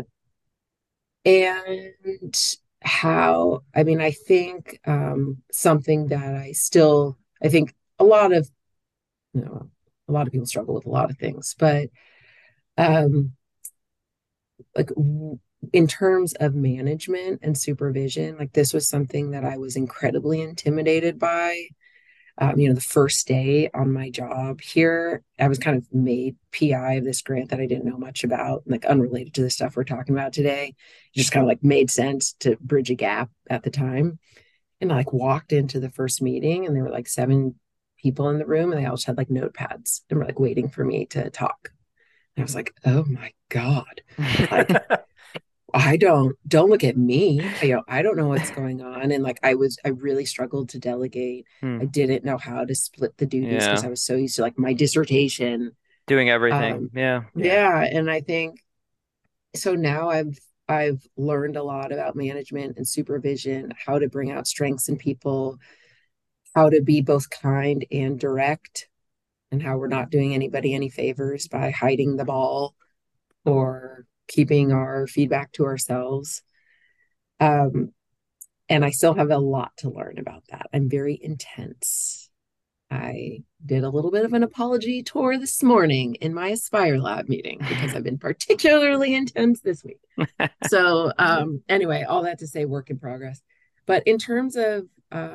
and how, I mean, I think something that I think a lot of, a lot of people struggle with a lot of things, but um, like in terms of management and supervision, like this was something that I was incredibly intimidated by. The first day on my job here, I was kind of made PI of this grant that I didn't know much about, like unrelated to the stuff we're talking about today. It just kind of like made sense to bridge a gap at the time. And I like walked into the first meeting, and there were like 7 people in the room, and they all just had like notepads and were like waiting for me to talk. And I was like, oh my God. Like, don't look at me. I don't know what's going on. And like I really struggled to delegate. I Mm. didn't know how to split the duties because Yeah. I was so used to like my dissertation. Doing everything. Um, Yeah. Yeah. yeah, and I think so now I've learned a lot about management and supervision, how to bring out strengths in people, how to be both kind and direct, and how we're not doing anybody any favors by hiding the ball or keeping our feedback to ourselves. Um, and I still have a lot to learn about that. I'm very intense. I did a little bit of an apology tour this morning in my Aspire Lab meeting because I've been particularly intense this week. So, anyway, all that to say, work in progress. But in terms of,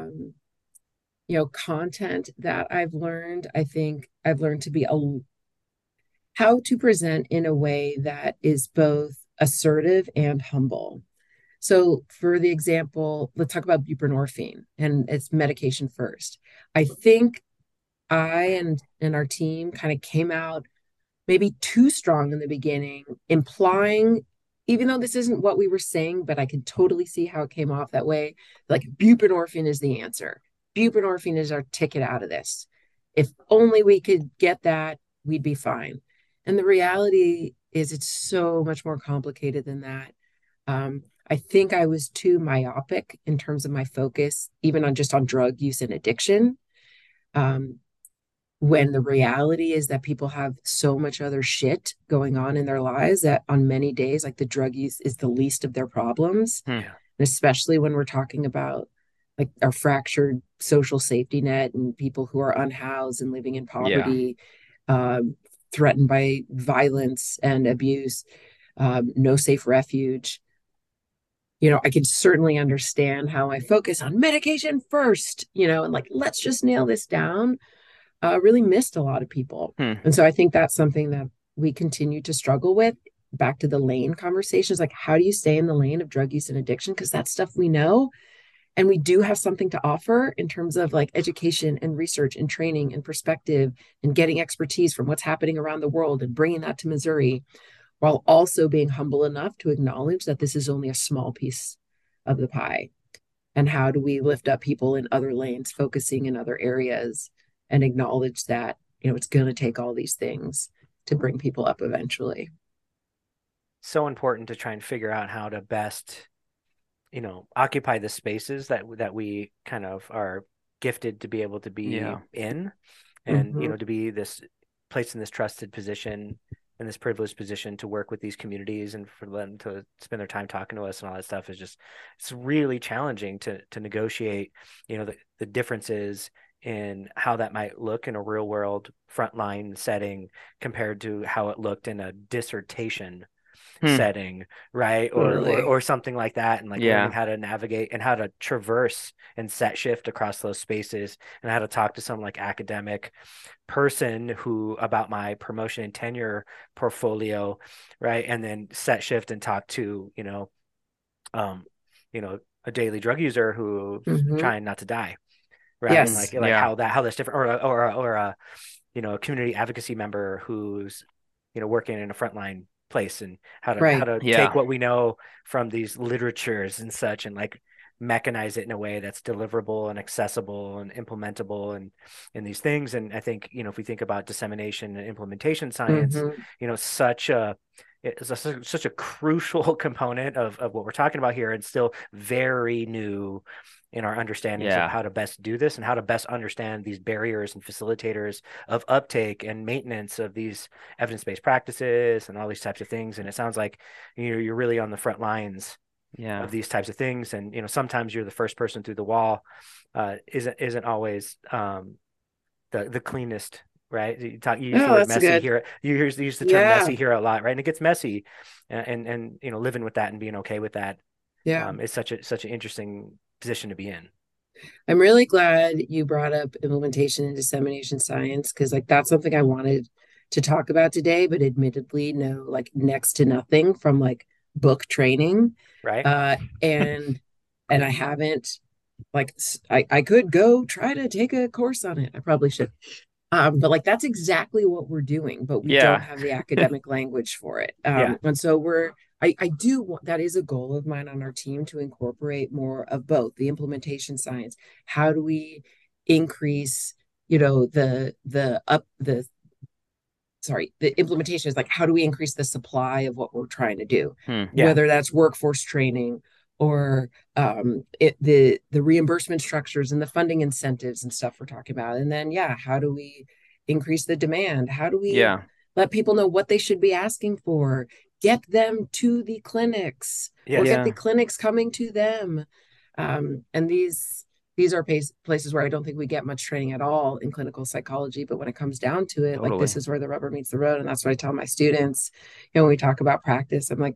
content that I've learned, I think I've learned to be how to present in a way that is both assertive and humble. So, for the example, let's talk about buprenorphine and its medication first. I think I and our team kind of came out maybe too strong in the beginning, implying, even though this isn't what we were saying, but I could totally see how it came off that way. Like buprenorphine is the answer. Buprenorphine is our ticket out of this. If only we could get that, we'd be fine. And the reality is, it's so much more complicated than that. I think I was too myopic in terms of my focus, even on drug use and addiction. Um, when the reality is that people have so much other shit going on in their lives that on many days, like the drug use is the least of their problems. Hmm. Yeah. And especially when we're talking about like our fractured social safety net and people who are unhoused and living in Yeah. poverty, um, threatened by violence and abuse, no safe refuge. I could certainly understand how I focus on medication first, and like, let's just nail this down, really missed a lot of people. Hmm. And so I think that's something that we continue to struggle with. Back to the lane conversations, like how do you stay in the lane of drug use and addiction? Because that's stuff we know. And we do have something to offer in terms of like education and research and training and perspective and getting expertise from what's happening around the world and bringing that to Missouri, while also being humble enough to acknowledge that this is only a small piece of the pie. And how do we lift up people in other lanes, focusing in other areas and acknowledge that, it's going to take all these things to bring people up eventually. So important to try and figure out how to best, occupy the spaces that we kind of are gifted to be able to be Yeah. in, and Hmm. to be this placed in this trusted position, in this privileged position to work with these communities, and for them to spend their time talking to us and all that stuff is just, it's really challenging to negotiate, the differences in how that might look in a real world frontline setting compared to how it looked in a dissertation Hmm. setting, right? Totally. Or something like that, and like learning Yeah. how to navigate and how to traverse and set shift across those spaces, and how to talk to some like academic person who about my promotion and tenure portfolio, right? And then set shift and talk to, um, a daily drug user who's Hmm. trying not to die, right? And Hmm. like Yeah. how that's different, or a a community advocacy member who's working in a frontline place, and how Right. to take Yeah. what we know from these literatures and such, and like mechanize it in a way that's deliverable and accessible and implementable, and in these things. And I think, if we think about dissemination and implementation science, Hmm. such a it's such a crucial component of what we're talking about here, and still very new in our understandings of Yeah. how to best do this, and how to best understand these barriers and facilitators of uptake and maintenance of these evidence-based practices and all these types of things. And it sounds like you're really on the front lines Yeah. of these types of things. And sometimes you're the first person through the wall, isn't always the cleanest, right? You use the Oh, word that's messy good. here. Use the term Yeah. messy here a lot, right? And it gets messy, and living with that and being okay with that, Yeah. is such an interesting position to be in. I'm really glad you brought up implementation and dissemination science, because like that's something I wanted to talk about today, but admittedly know like next to nothing from like book training. Right. Uh and I haven't like I could go try to take a course on it. I probably should. But like that's exactly what we're doing, but we don't Yeah. have the academic language for it. Yeah. And so I do want, that is a goal of mine on our team, to incorporate more of both the implementation science. How do we increase, the implementation is like, how do we increase the supply of what we're trying to do, Hmm. Yeah. whether that's workforce training or the reimbursement structures and the funding incentives and stuff we're talking about. And then, yeah, how do we increase the demand? How do we Yeah. let people know what they should be asking for? Get them to the clinics, or Yes. get the Yeah. clinics coming to them. And these are places where I don't think we get much training at all in clinical psychology. But when it comes down to it, like this Totally. is where the rubber meets the road. And that's what I tell my students. When we talk about practice, I'm like,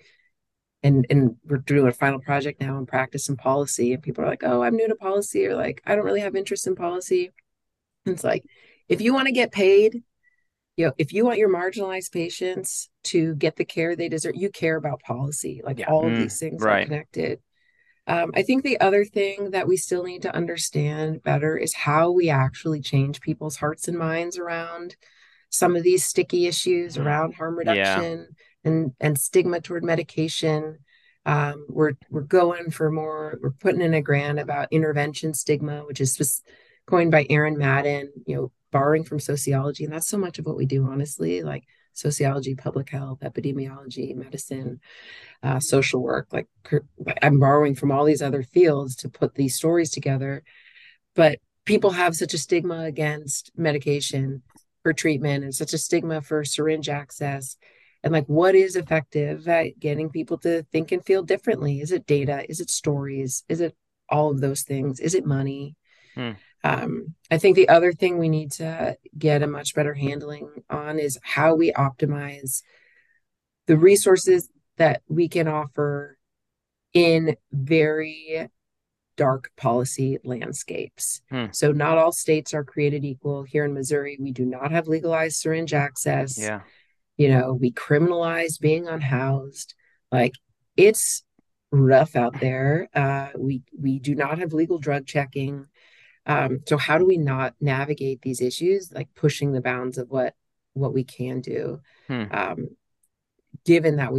and we're doing a final project now on practice and policy. And people are like, oh, I'm new to policy, or like, I don't really have interest in policy. And it's like, if you want to get paid, if you want your marginalized patients to get the care they deserve, you care about policy. Like Yeah. all of Mm. these things are Right. connected. I think the other thing that we still need to understand better is how we actually change people's hearts and minds around some of these sticky issues Hmm. around harm Yeah. reduction and stigma toward medication. We're going for more. We're putting in a grant about intervention stigma, which is just coined by Aaron Madden. Borrowing from sociology, and that's so much of what we do, honestly. Like sociology, public health, epidemiology, medicine, social work. Like I'm borrowing from all these other fields to put these stories together. But people have such a stigma against medication for treatment, and such a stigma for syringe access. And like, what is effective at getting people to think and feel differently? Is it data? Is it stories? Is it all of those things? Is it money? Hmm. I think the other thing we need to get a much better handling on is how we optimize the resources that we can offer in very dark policy landscapes. Hmm. So, not all states are created equal. Here in Missouri, we do not have legalized syringe access. Yeah. We criminalize being unhoused. Like, it's rough out there. We do not have legal drug checking. So, how do we not navigate these issues, like pushing the bounds of what we can do, Hmm. um, given that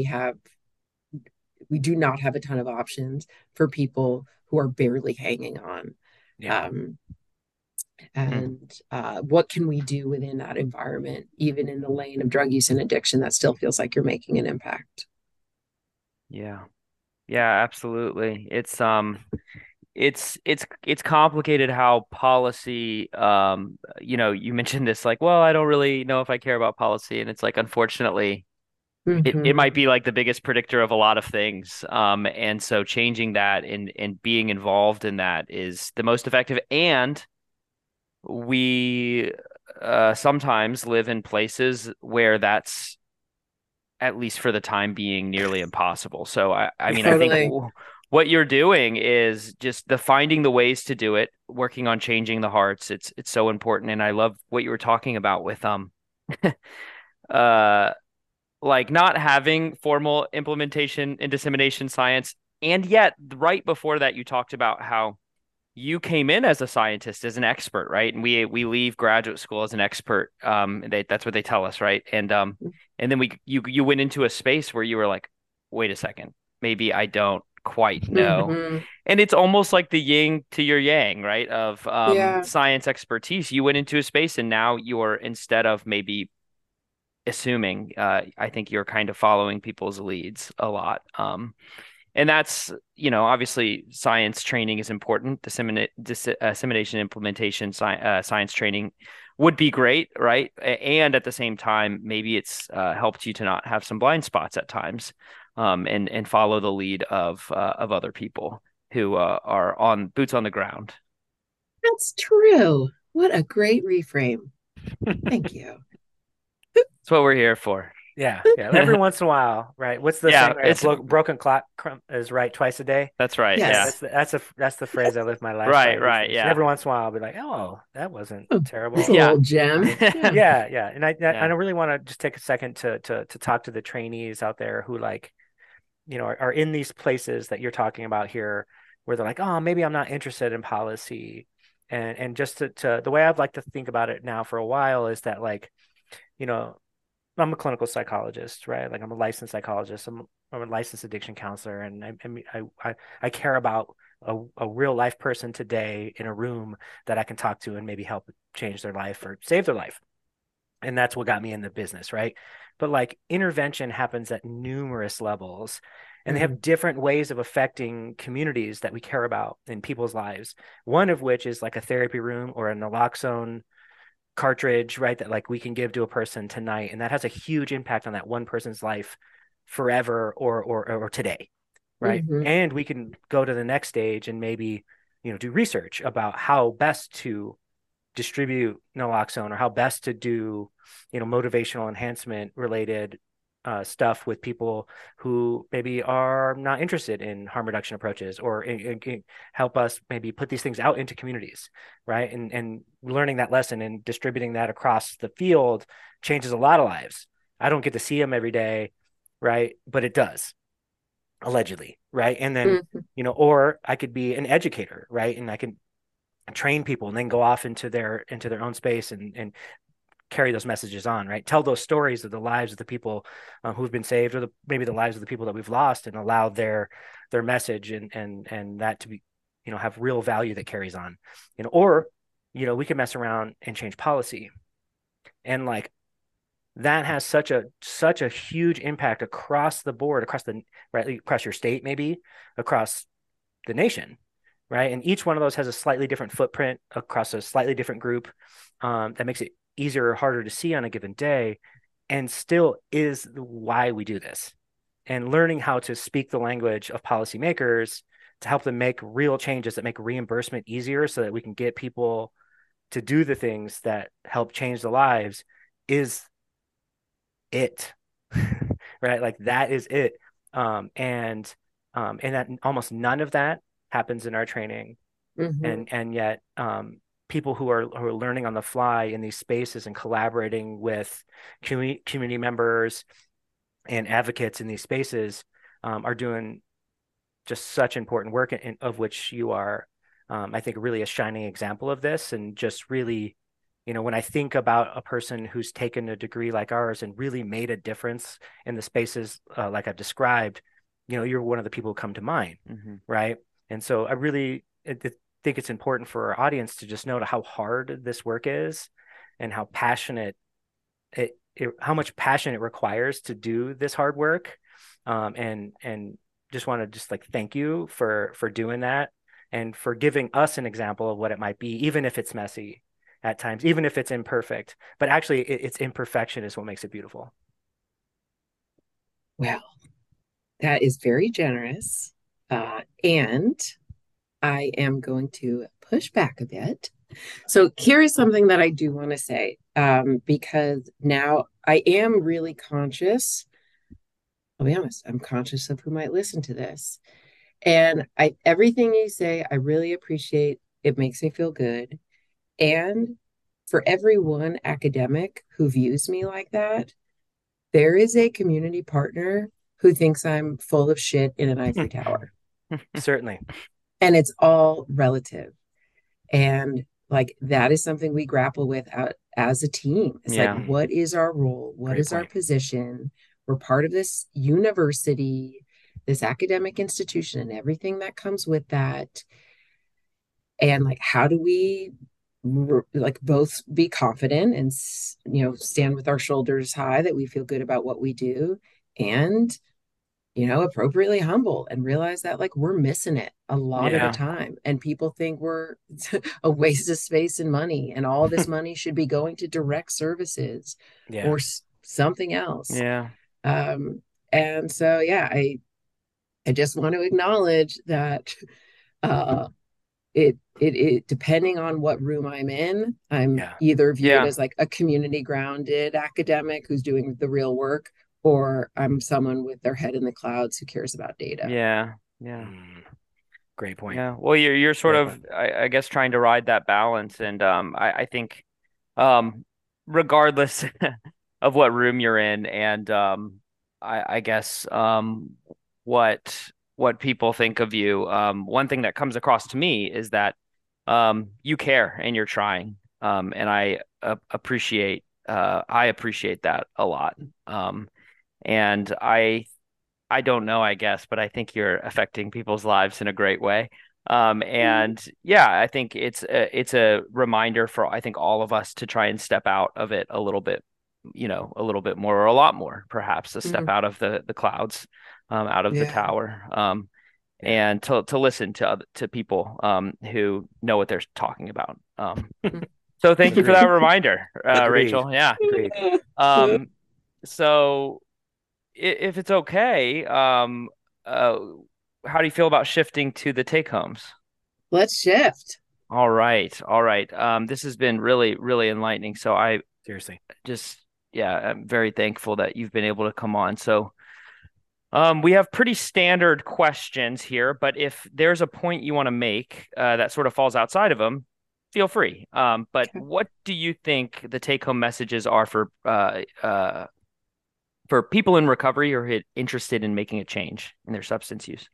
we do not have a ton of options for people who are barely hanging on. Yeah. Um, Hmm. and what can we do within that environment, even in the lane of drug use and addiction, that still feels like you're making an impact. Yeah. Yeah, absolutely. It's complicated how policy, you mentioned this, like, well, I don't really know if I care about policy, and it's like, unfortunately, it might Mm-hmm. be like the biggest predictor of a lot of things. And so changing that and being involved in that is the most effective. And we sometimes live in places where that's, at least for the time being, nearly impossible. So I mean, I think Totally. what you're doing is just the finding the ways to do it, working on changing the hearts. It's so important, and I love what you were talking about with uh like not having formal implementation and dissemination science, and yet right before that you talked about how you came in as a scientist, as an expert, right? And we leave graduate school as an expert. That's what they tell us, right? And then you went into a space where you were like, wait a second, maybe I don't quite know. Mm-hmm. And it's almost like the yin to your yang, right? Of Yeah, science expertise. You went into a space, and now you're, instead of maybe assuming, I think you're kind of following people's leads a lot. And that's, obviously science training is important. Dissemination implementation science training would be great, right? And at the same time, maybe it's helped you to not have some blind spots at times, and follow the lead of other people who are on boots on the ground. that's true. What a great reframe. Thank you. That's what we're here for. Yeah, yeah. Every once in a while, right? What's the Yeah, saying? Right? A it's broken clock is right twice a day. that's right. Right. Yeah, Yes. That's the phrase I live my life right, by these right. days. And Yeah, every once in a while, I'll be like, oh, that wasn't Oh, that's a terrible. yeah, little gem. Yeah. Yeah, yeah. And I yeah. really want to just take a second to talk to the trainees out there who, like, are in these places that you're talking about here, where they're like, oh, maybe I'm not interested in policy. And just to the way I'd like to think about it now for a while is that, like, you know, I'm a clinical psychologist, right? Like, I'm a licensed psychologist. I'm a licensed addiction counselor, and I care about a real life person today in a room that I can talk to and maybe help change their life or save their life. And that's what got me in the business, right? But, like, intervention happens at numerous levels, and they Mm-hmm. have different ways of affecting communities that we care about in people's lives. One of which is like a therapy room or a naloxone cartridge, right? That, like, we can give to a person tonight, and that has a huge impact on that one person's life forever or today, right? Mm-hmm. And we can go to the next stage and maybe, do research about how best to distribute naloxone, or how best to do, motivational enhancement related stuff with people who maybe are not interested in harm reduction approaches, or help us maybe put these things out into communities, right? And learning that lesson and distributing that across the field changes a lot of lives. I don't get to see them every day, right? But it does, allegedly, right? And then, Mm-hmm. or I could be an educator, right? And I can train people and then go off into their own space and carry those messages on, right? Tell those stories of the lives of the people who've been saved, or maybe the lives of the people that we've lost, and allow their message and that to be, have real value that carries on, or, we can mess around and change policy, and, like, that has such a huge impact across the board, across your state, maybe across the nation, right? And each one of those has a slightly different footprint across a slightly different group, that makes it easier or harder to see on a given day, and still is why we do this. And learning how to speak the language of policymakers to help them make real changes that make reimbursement easier, so that we can get people to do the things that help change the lives, is it. Right? Like, that is it. And that almost none of that happens in our training, Mm-hmm. and yet, people who are learning on the fly in these spaces and collaborating with community members and advocates in these spaces, are doing just such important work, of which you are, I think, really a shining example of this. And just really, when I think about a person who's taken a degree like ours and really made a difference in the spaces, like I've described, you're one of the people who come to mind, Hmm. right? And so I really, think it's important for our audience to just know how hard this work is and how passionate how much passion it requires to do this hard work. And just want to just like thank you for doing that and for giving us an example of what it might be, even if it's messy at times, even if it's imperfect. But actually, its imperfection is what makes it beautiful. Well, that is very generous. And I am going to push back a bit. So here is something that I do want to say, because now I am really conscious. I'll be honest, I'm conscious of who might listen to this. And everything you say, I really appreciate. It makes me feel good. And for every one academic who views me like that, there is a community partner who thinks I'm full of shit in an ivory tower. Certainly. And it's all relative. And like that is something we grapple with as a team. It's Yeah. like, what is our role? What Great is our point. position? We're part of this university, this academic institution, and everything that comes with that. And like, how do we like both be confident and stand with our shoulders high that we feel good about what we do, and appropriately humble and realize that like we're missing it a lot of the Yeah. time, and people think we're a waste of space and money, and all this money should be going to direct services Yeah. or something else. Yeah. And so yeah, I just want to acknowledge that it depending on what room I'm in, I'm Yeah. either viewed Yeah. as like a community grounded academic who's doing the real work, or I'm someone with their head in the clouds who cares about data. Yeah. Yeah. Great point. Yeah. Well, you're sort Great of, point. I guess, trying to ride that balance, and I think, regardless of what room you're in, and I guess what what people think of you, one thing that comes across to me is that you care and you're trying, and I appreciate that a lot, and I don't know, I guess, but I think you're affecting people's lives in a great way. And yeah, I think it's a reminder for I think all of us to try and step out of it a little bit, a little bit more or a lot more, perhaps, a step Mm, out of the clouds, out of the yeah. tower, Yeah. and to listen to people who know what they're talking about. So thank you for that Agreed. reminder, Agreed. Rachel. Yeah. Agreed. Um, so if it's okay, uh, how do you feel about shifting to the take homes? Let's shift. All right, all right. This has been really, really enlightening. So I Seriously. just, yeah, I'm very thankful that you've been able to come on. So, we have pretty standard questions here, but if there's a point you want to make, that sort of falls outside of them, feel free. But Okay. what do you think the take home messages are for people in recovery or interested in making a change in their substance use?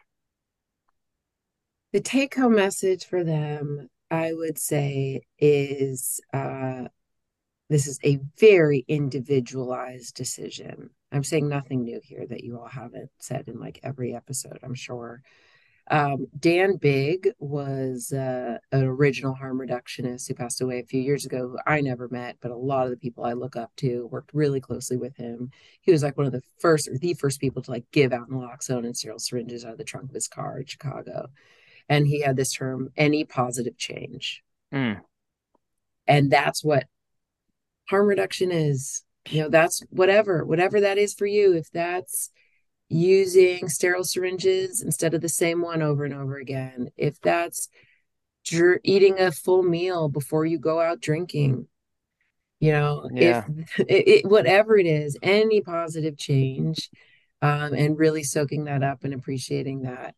The take home message for them, I would say, is this is a very individualized decision. I'm saying nothing new here that you all haven't said in like every episode, I'm sure. Dan Bigg was an original harm reductionist who passed away a few years ago, who I never met, but a lot of the people I look up to worked really closely with him. He was like one of the first or the first people to like give out naloxone and sterile syringes out of the trunk of his car in Chicago. And he had this term, any positive change. Mm, And that's what harm reduction is. That's whatever that is for you. If that's using sterile syringes instead of the same one over and over again, if that's eating a full meal before you go out drinking, if yeah. whatever it is, any positive change, and really soaking that up and appreciating that,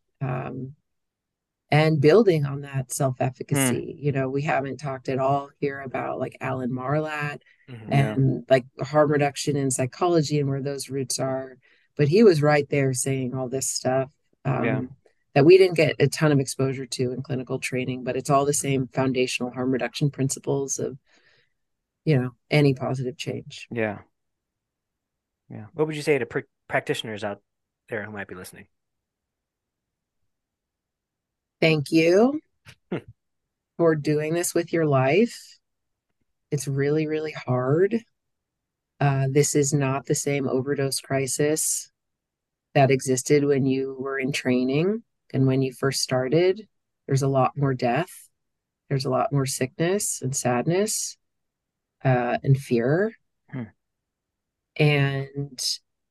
and building on that Mm, self-efficacy. We haven't talked at all here about like Alan Marlatt Hmm. yeah. and like harm reduction in psychology and where those roots are. But he was right there saying all this stuff, Yeah. that we didn't get a ton of exposure to in clinical training, but it's all the same foundational harm reduction principles of, any positive change. Yeah. Yeah. What would you say to practitioners out there who might be listening? Thank you. or doing this with your life. It's really, really hard. This is not the same overdose crisis that existed when you were in training and when you first started. There's a lot more death. There's a lot more sickness and sadness and fear. Hmm. And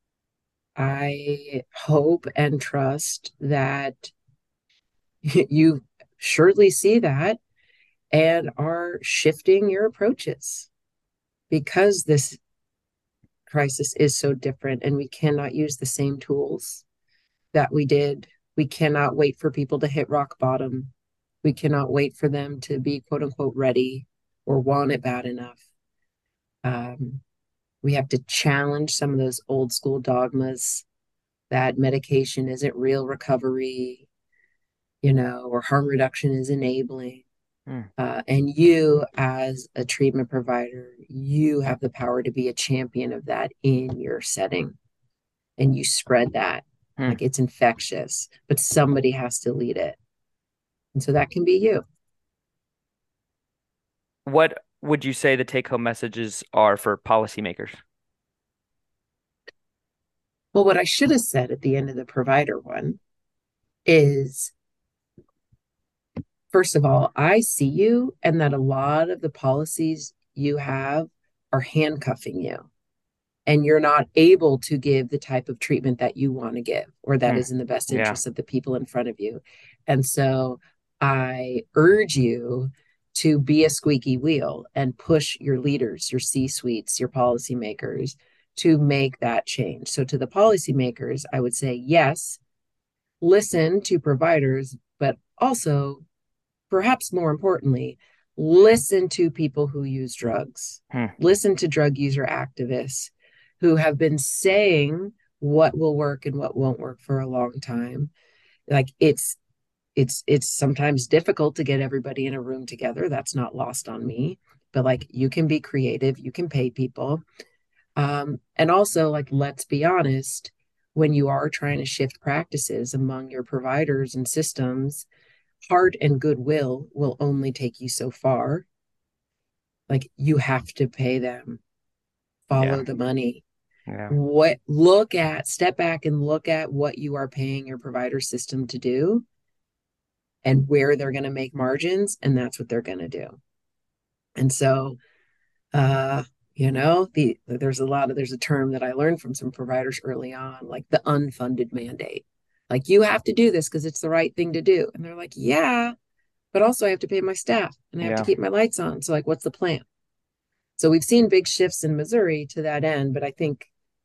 I hope and trust that you surely see that and are shifting your approaches because this crisis is so different and we cannot use the same tools that we did. We cannot wait for people to hit rock bottom. We cannot wait for them to be quote unquote ready or want it bad enough. Um, we have to challenge some of those old school dogmas that medication isn't real recovery, or harm reduction is enabling. Hmm. And you, as a treatment provider, you have the power to be a champion of that in your setting. And you spread that Hmm. like it's infectious, but somebody has to lead it. And so that can be you. What would you say the take-home messages are for policymakers? Well, what I should have said at the end of the provider one is first of all, I see you, and that a lot of the policies you have are handcuffing you, and you're not able to give the type of treatment that you want to give or that Hmm. is in the best Yeah. interest of the people in front of you. And so I urge you to be a squeaky wheel and push your leaders, your C suites, your policymakers to make that change. So to the policymakers, I would say, yes, listen to providers, but also, perhaps more importantly, listen to people who use drugs. Hmm. Listen to drug user activists who have been saying what will work and what won't work for a long time. Like it's sometimes difficult to get everybody in a room together. That's not lost on me. But like you can be creative, you can pay people. And also, like, let's be honest, when you are trying to shift practices among your providers and systems, heart and goodwill will only take you so far. Like, you have to pay them, Yeah. follow the money. Yeah. Step back and look at what you are paying your provider system to do and where they're going to make margins. And that's what they're going to do. And so, uh, there's a term that I learned from some providers early on, like the unfunded mandate. Like, you have to do this because it's the right thing to do. And they're like, yeah, but also I have to pay my staff and I have to Yeah. keep my lights on. So, like, what's the plan? So we've seen big shifts in Missouri to that end, but I think,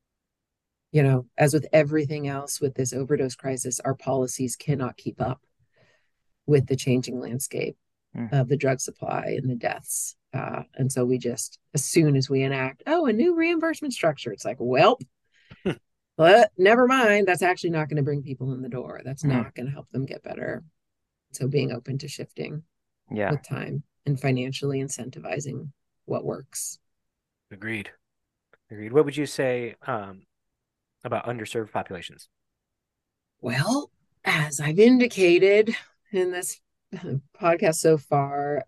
as with everything else with this overdose crisis, our policies cannot keep up with the changing landscape Hmm. of the drug supply and the deaths. And so we just, as soon as we enact, a new reimbursement structure, it's like, well, but never mind. That's actually not going to bring people in the door. That's Hmm. not going to help them get better. So being open to shifting Yeah. with time and financially incentivizing what works. Agreed. Agreed. What would you say about underserved populations? Well, as I've indicated in this podcast so far,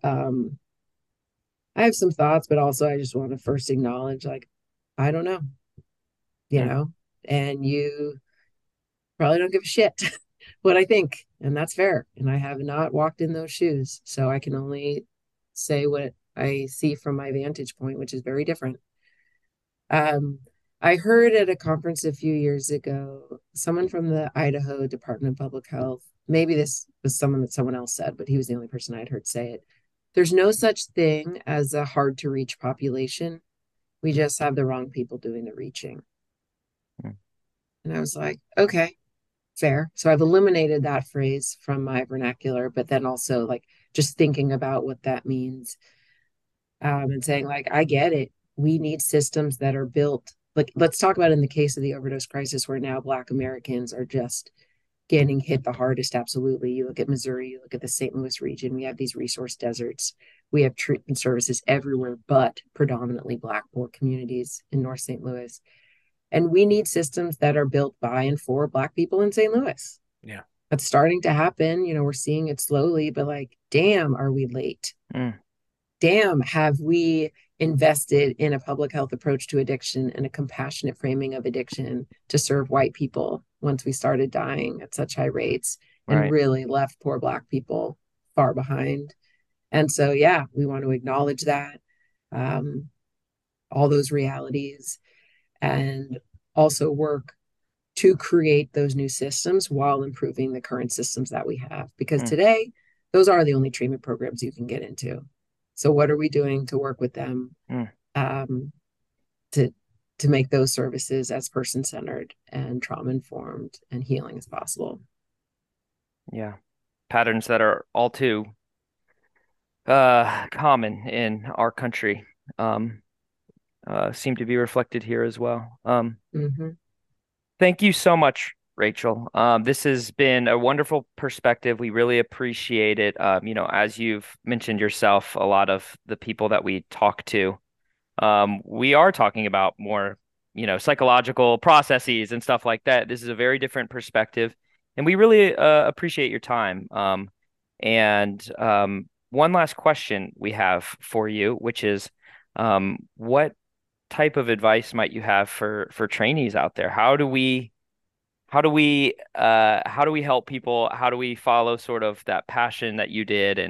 I have some thoughts, but also I just want to first acknowledge, like, I don't know, you Hmm. know, and you probably don't give a shit what I think, and that's fair. And I have not walked in those shoes, so I can only say what I see from my vantage point, which is very different. Um, I heard at a conference a few years ago, someone from the Idaho Department of Public Health, maybe this was someone that someone else said, but he was the only person I'd heard say it. There's no such thing as a hard to reach population. We just have the wrong people doing the reaching. Hmm. And I was like, okay, fair. So I've eliminated that phrase from my vernacular, but then also like just thinking about what that means, and saying, like, I get it. We need systems that are built. Like, let's talk about in the case of the overdose crisis, where now Black Americans are just getting hit the hardest. Absolutely. You look at Missouri, you look at the St. Louis region, we have these resource deserts. We have treatment services everywhere, but predominantly Black poor communities in North St. Louis. And we need systems that are built by and for Black people in St. Louis. Yeah. It's starting to happen. We're seeing it slowly, but like, damn, are we late? Mm. Damn, have we invested in a public health approach to addiction and a compassionate framing of addiction to serve white people once we started dying at such high rates and Right. really left poor Black people far behind? And so, yeah, we want to acknowledge that, um, all those realities, and also work to create those new systems while improving the current systems that we have. Because Mm. today, those are the only treatment programs you can get into. So, what are we doing to work with them, Mm. um, to make those services as person centered and trauma informed and healing as possible? Yeah. Patterns that are all too common in our country um, seem to be reflected here as well. Mm-hmm. Thank you so much, Rachel. This has been a wonderful perspective. We really appreciate it. As you've mentioned yourself, a lot of the people that we talk to, we are talking about more, psychological processes and stuff like that. This is a very different perspective, and we really appreciate your time. And one last question we have for you, which is, what type of advice might you have for trainees out there? How do we help people? How do we follow sort of that passion that you did,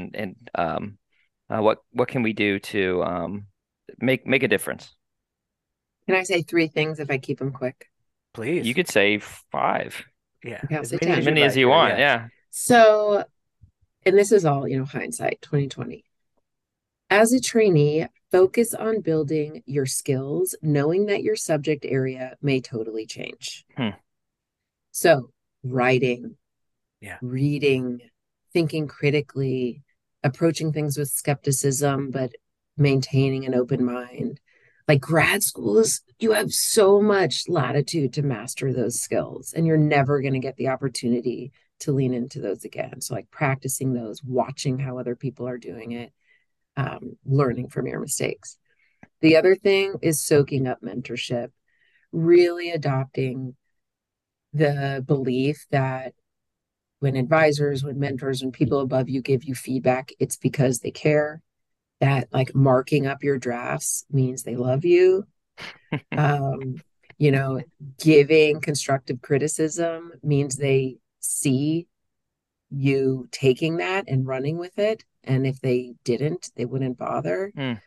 and what can we do to make a difference? Can I say three things if I keep them quick? You Please. could say five, Yeah. Okay, I'll As say many as as 10. you'd many as like you here. want. Yes. Yeah. So, and this is all, hindsight 2020. As a trainee, focus on building your skills, knowing that your subject area may totally change. Hmm. So, writing, Yeah. reading, thinking critically, approaching things with skepticism, but maintaining an open mind. Like grad schools, you have so much latitude to master those skills, and you're never going to get the opportunity to lean into those again. So, like practicing those, watching how other people are doing it, learning from your mistakes. The other thing is soaking up mentorship, really adopting the belief that when advisors, when mentors, when people above you give you feedback, it's because they care. That like marking up your drafts means they love you. Um, you know, Giving constructive criticism means they see you taking that and running with it. And if they didn't, they wouldn't bother. Hmm.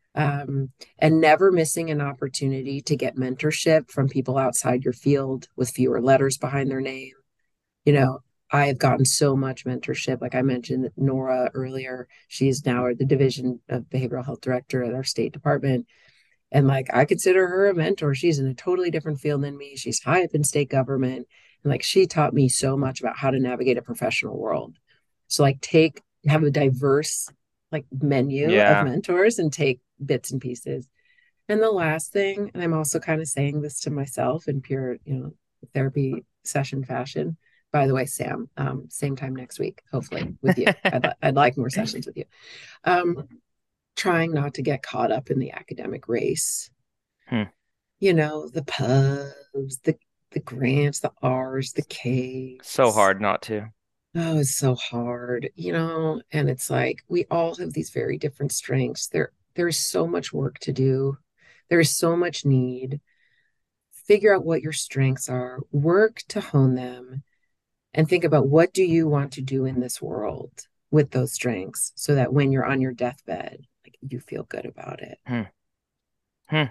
And never missing an opportunity to get mentorship from people outside your field with fewer letters behind their name. you know, I have gotten so much mentorship. Like I mentioned Nora earlier, she's now the division of behavioral health director at our state department. And like I consider her a mentor. She's in a totally different field than me. She's high up in state government. And like she taught me so much about how to navigate a professional world. So like have a diverse like menu of Yeah. mentors and take bits and pieces. And the last thing, and I'm also kind of saying this to myself in pure, therapy session fashion. By the way, Sam, same time next week, hopefully with you. I'd like more sessions with you. Um, Trying not to get caught up in the academic race. Hmm. The pubs, the grants, the R's, the So K's. hard not to. Oh, it's so hard, and it's like we all have these very different strengths. There is so much work to do. There is so much need. Figure out what your strengths are, work to hone them, and think about what do you want to do in this world with those strengths so that when you're on your deathbed, like you feel good about it. Hmm. Hmm.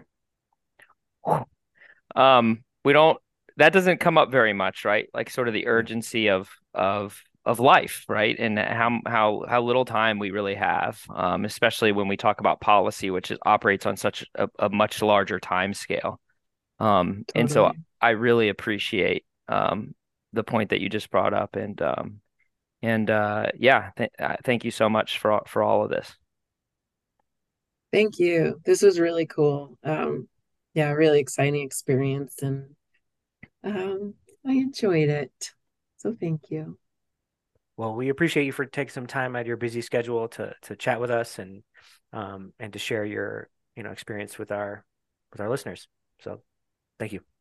We don't, that doesn't come up very much, right? Like sort of the Yeah. urgency of life, right? And how little time we really have, especially when we talk about policy, which operates on such a much larger time scale. And so Totally. I really appreciate the point that you just brought up, and yeah, thank you so much for all of this. Thank you. This was really cool. Yeah, really exciting experience, and um, I enjoyed it. So thank you. Well, we appreciate you for taking some time out of your busy schedule to chat with us and to share your experience with our listeners. So thank you.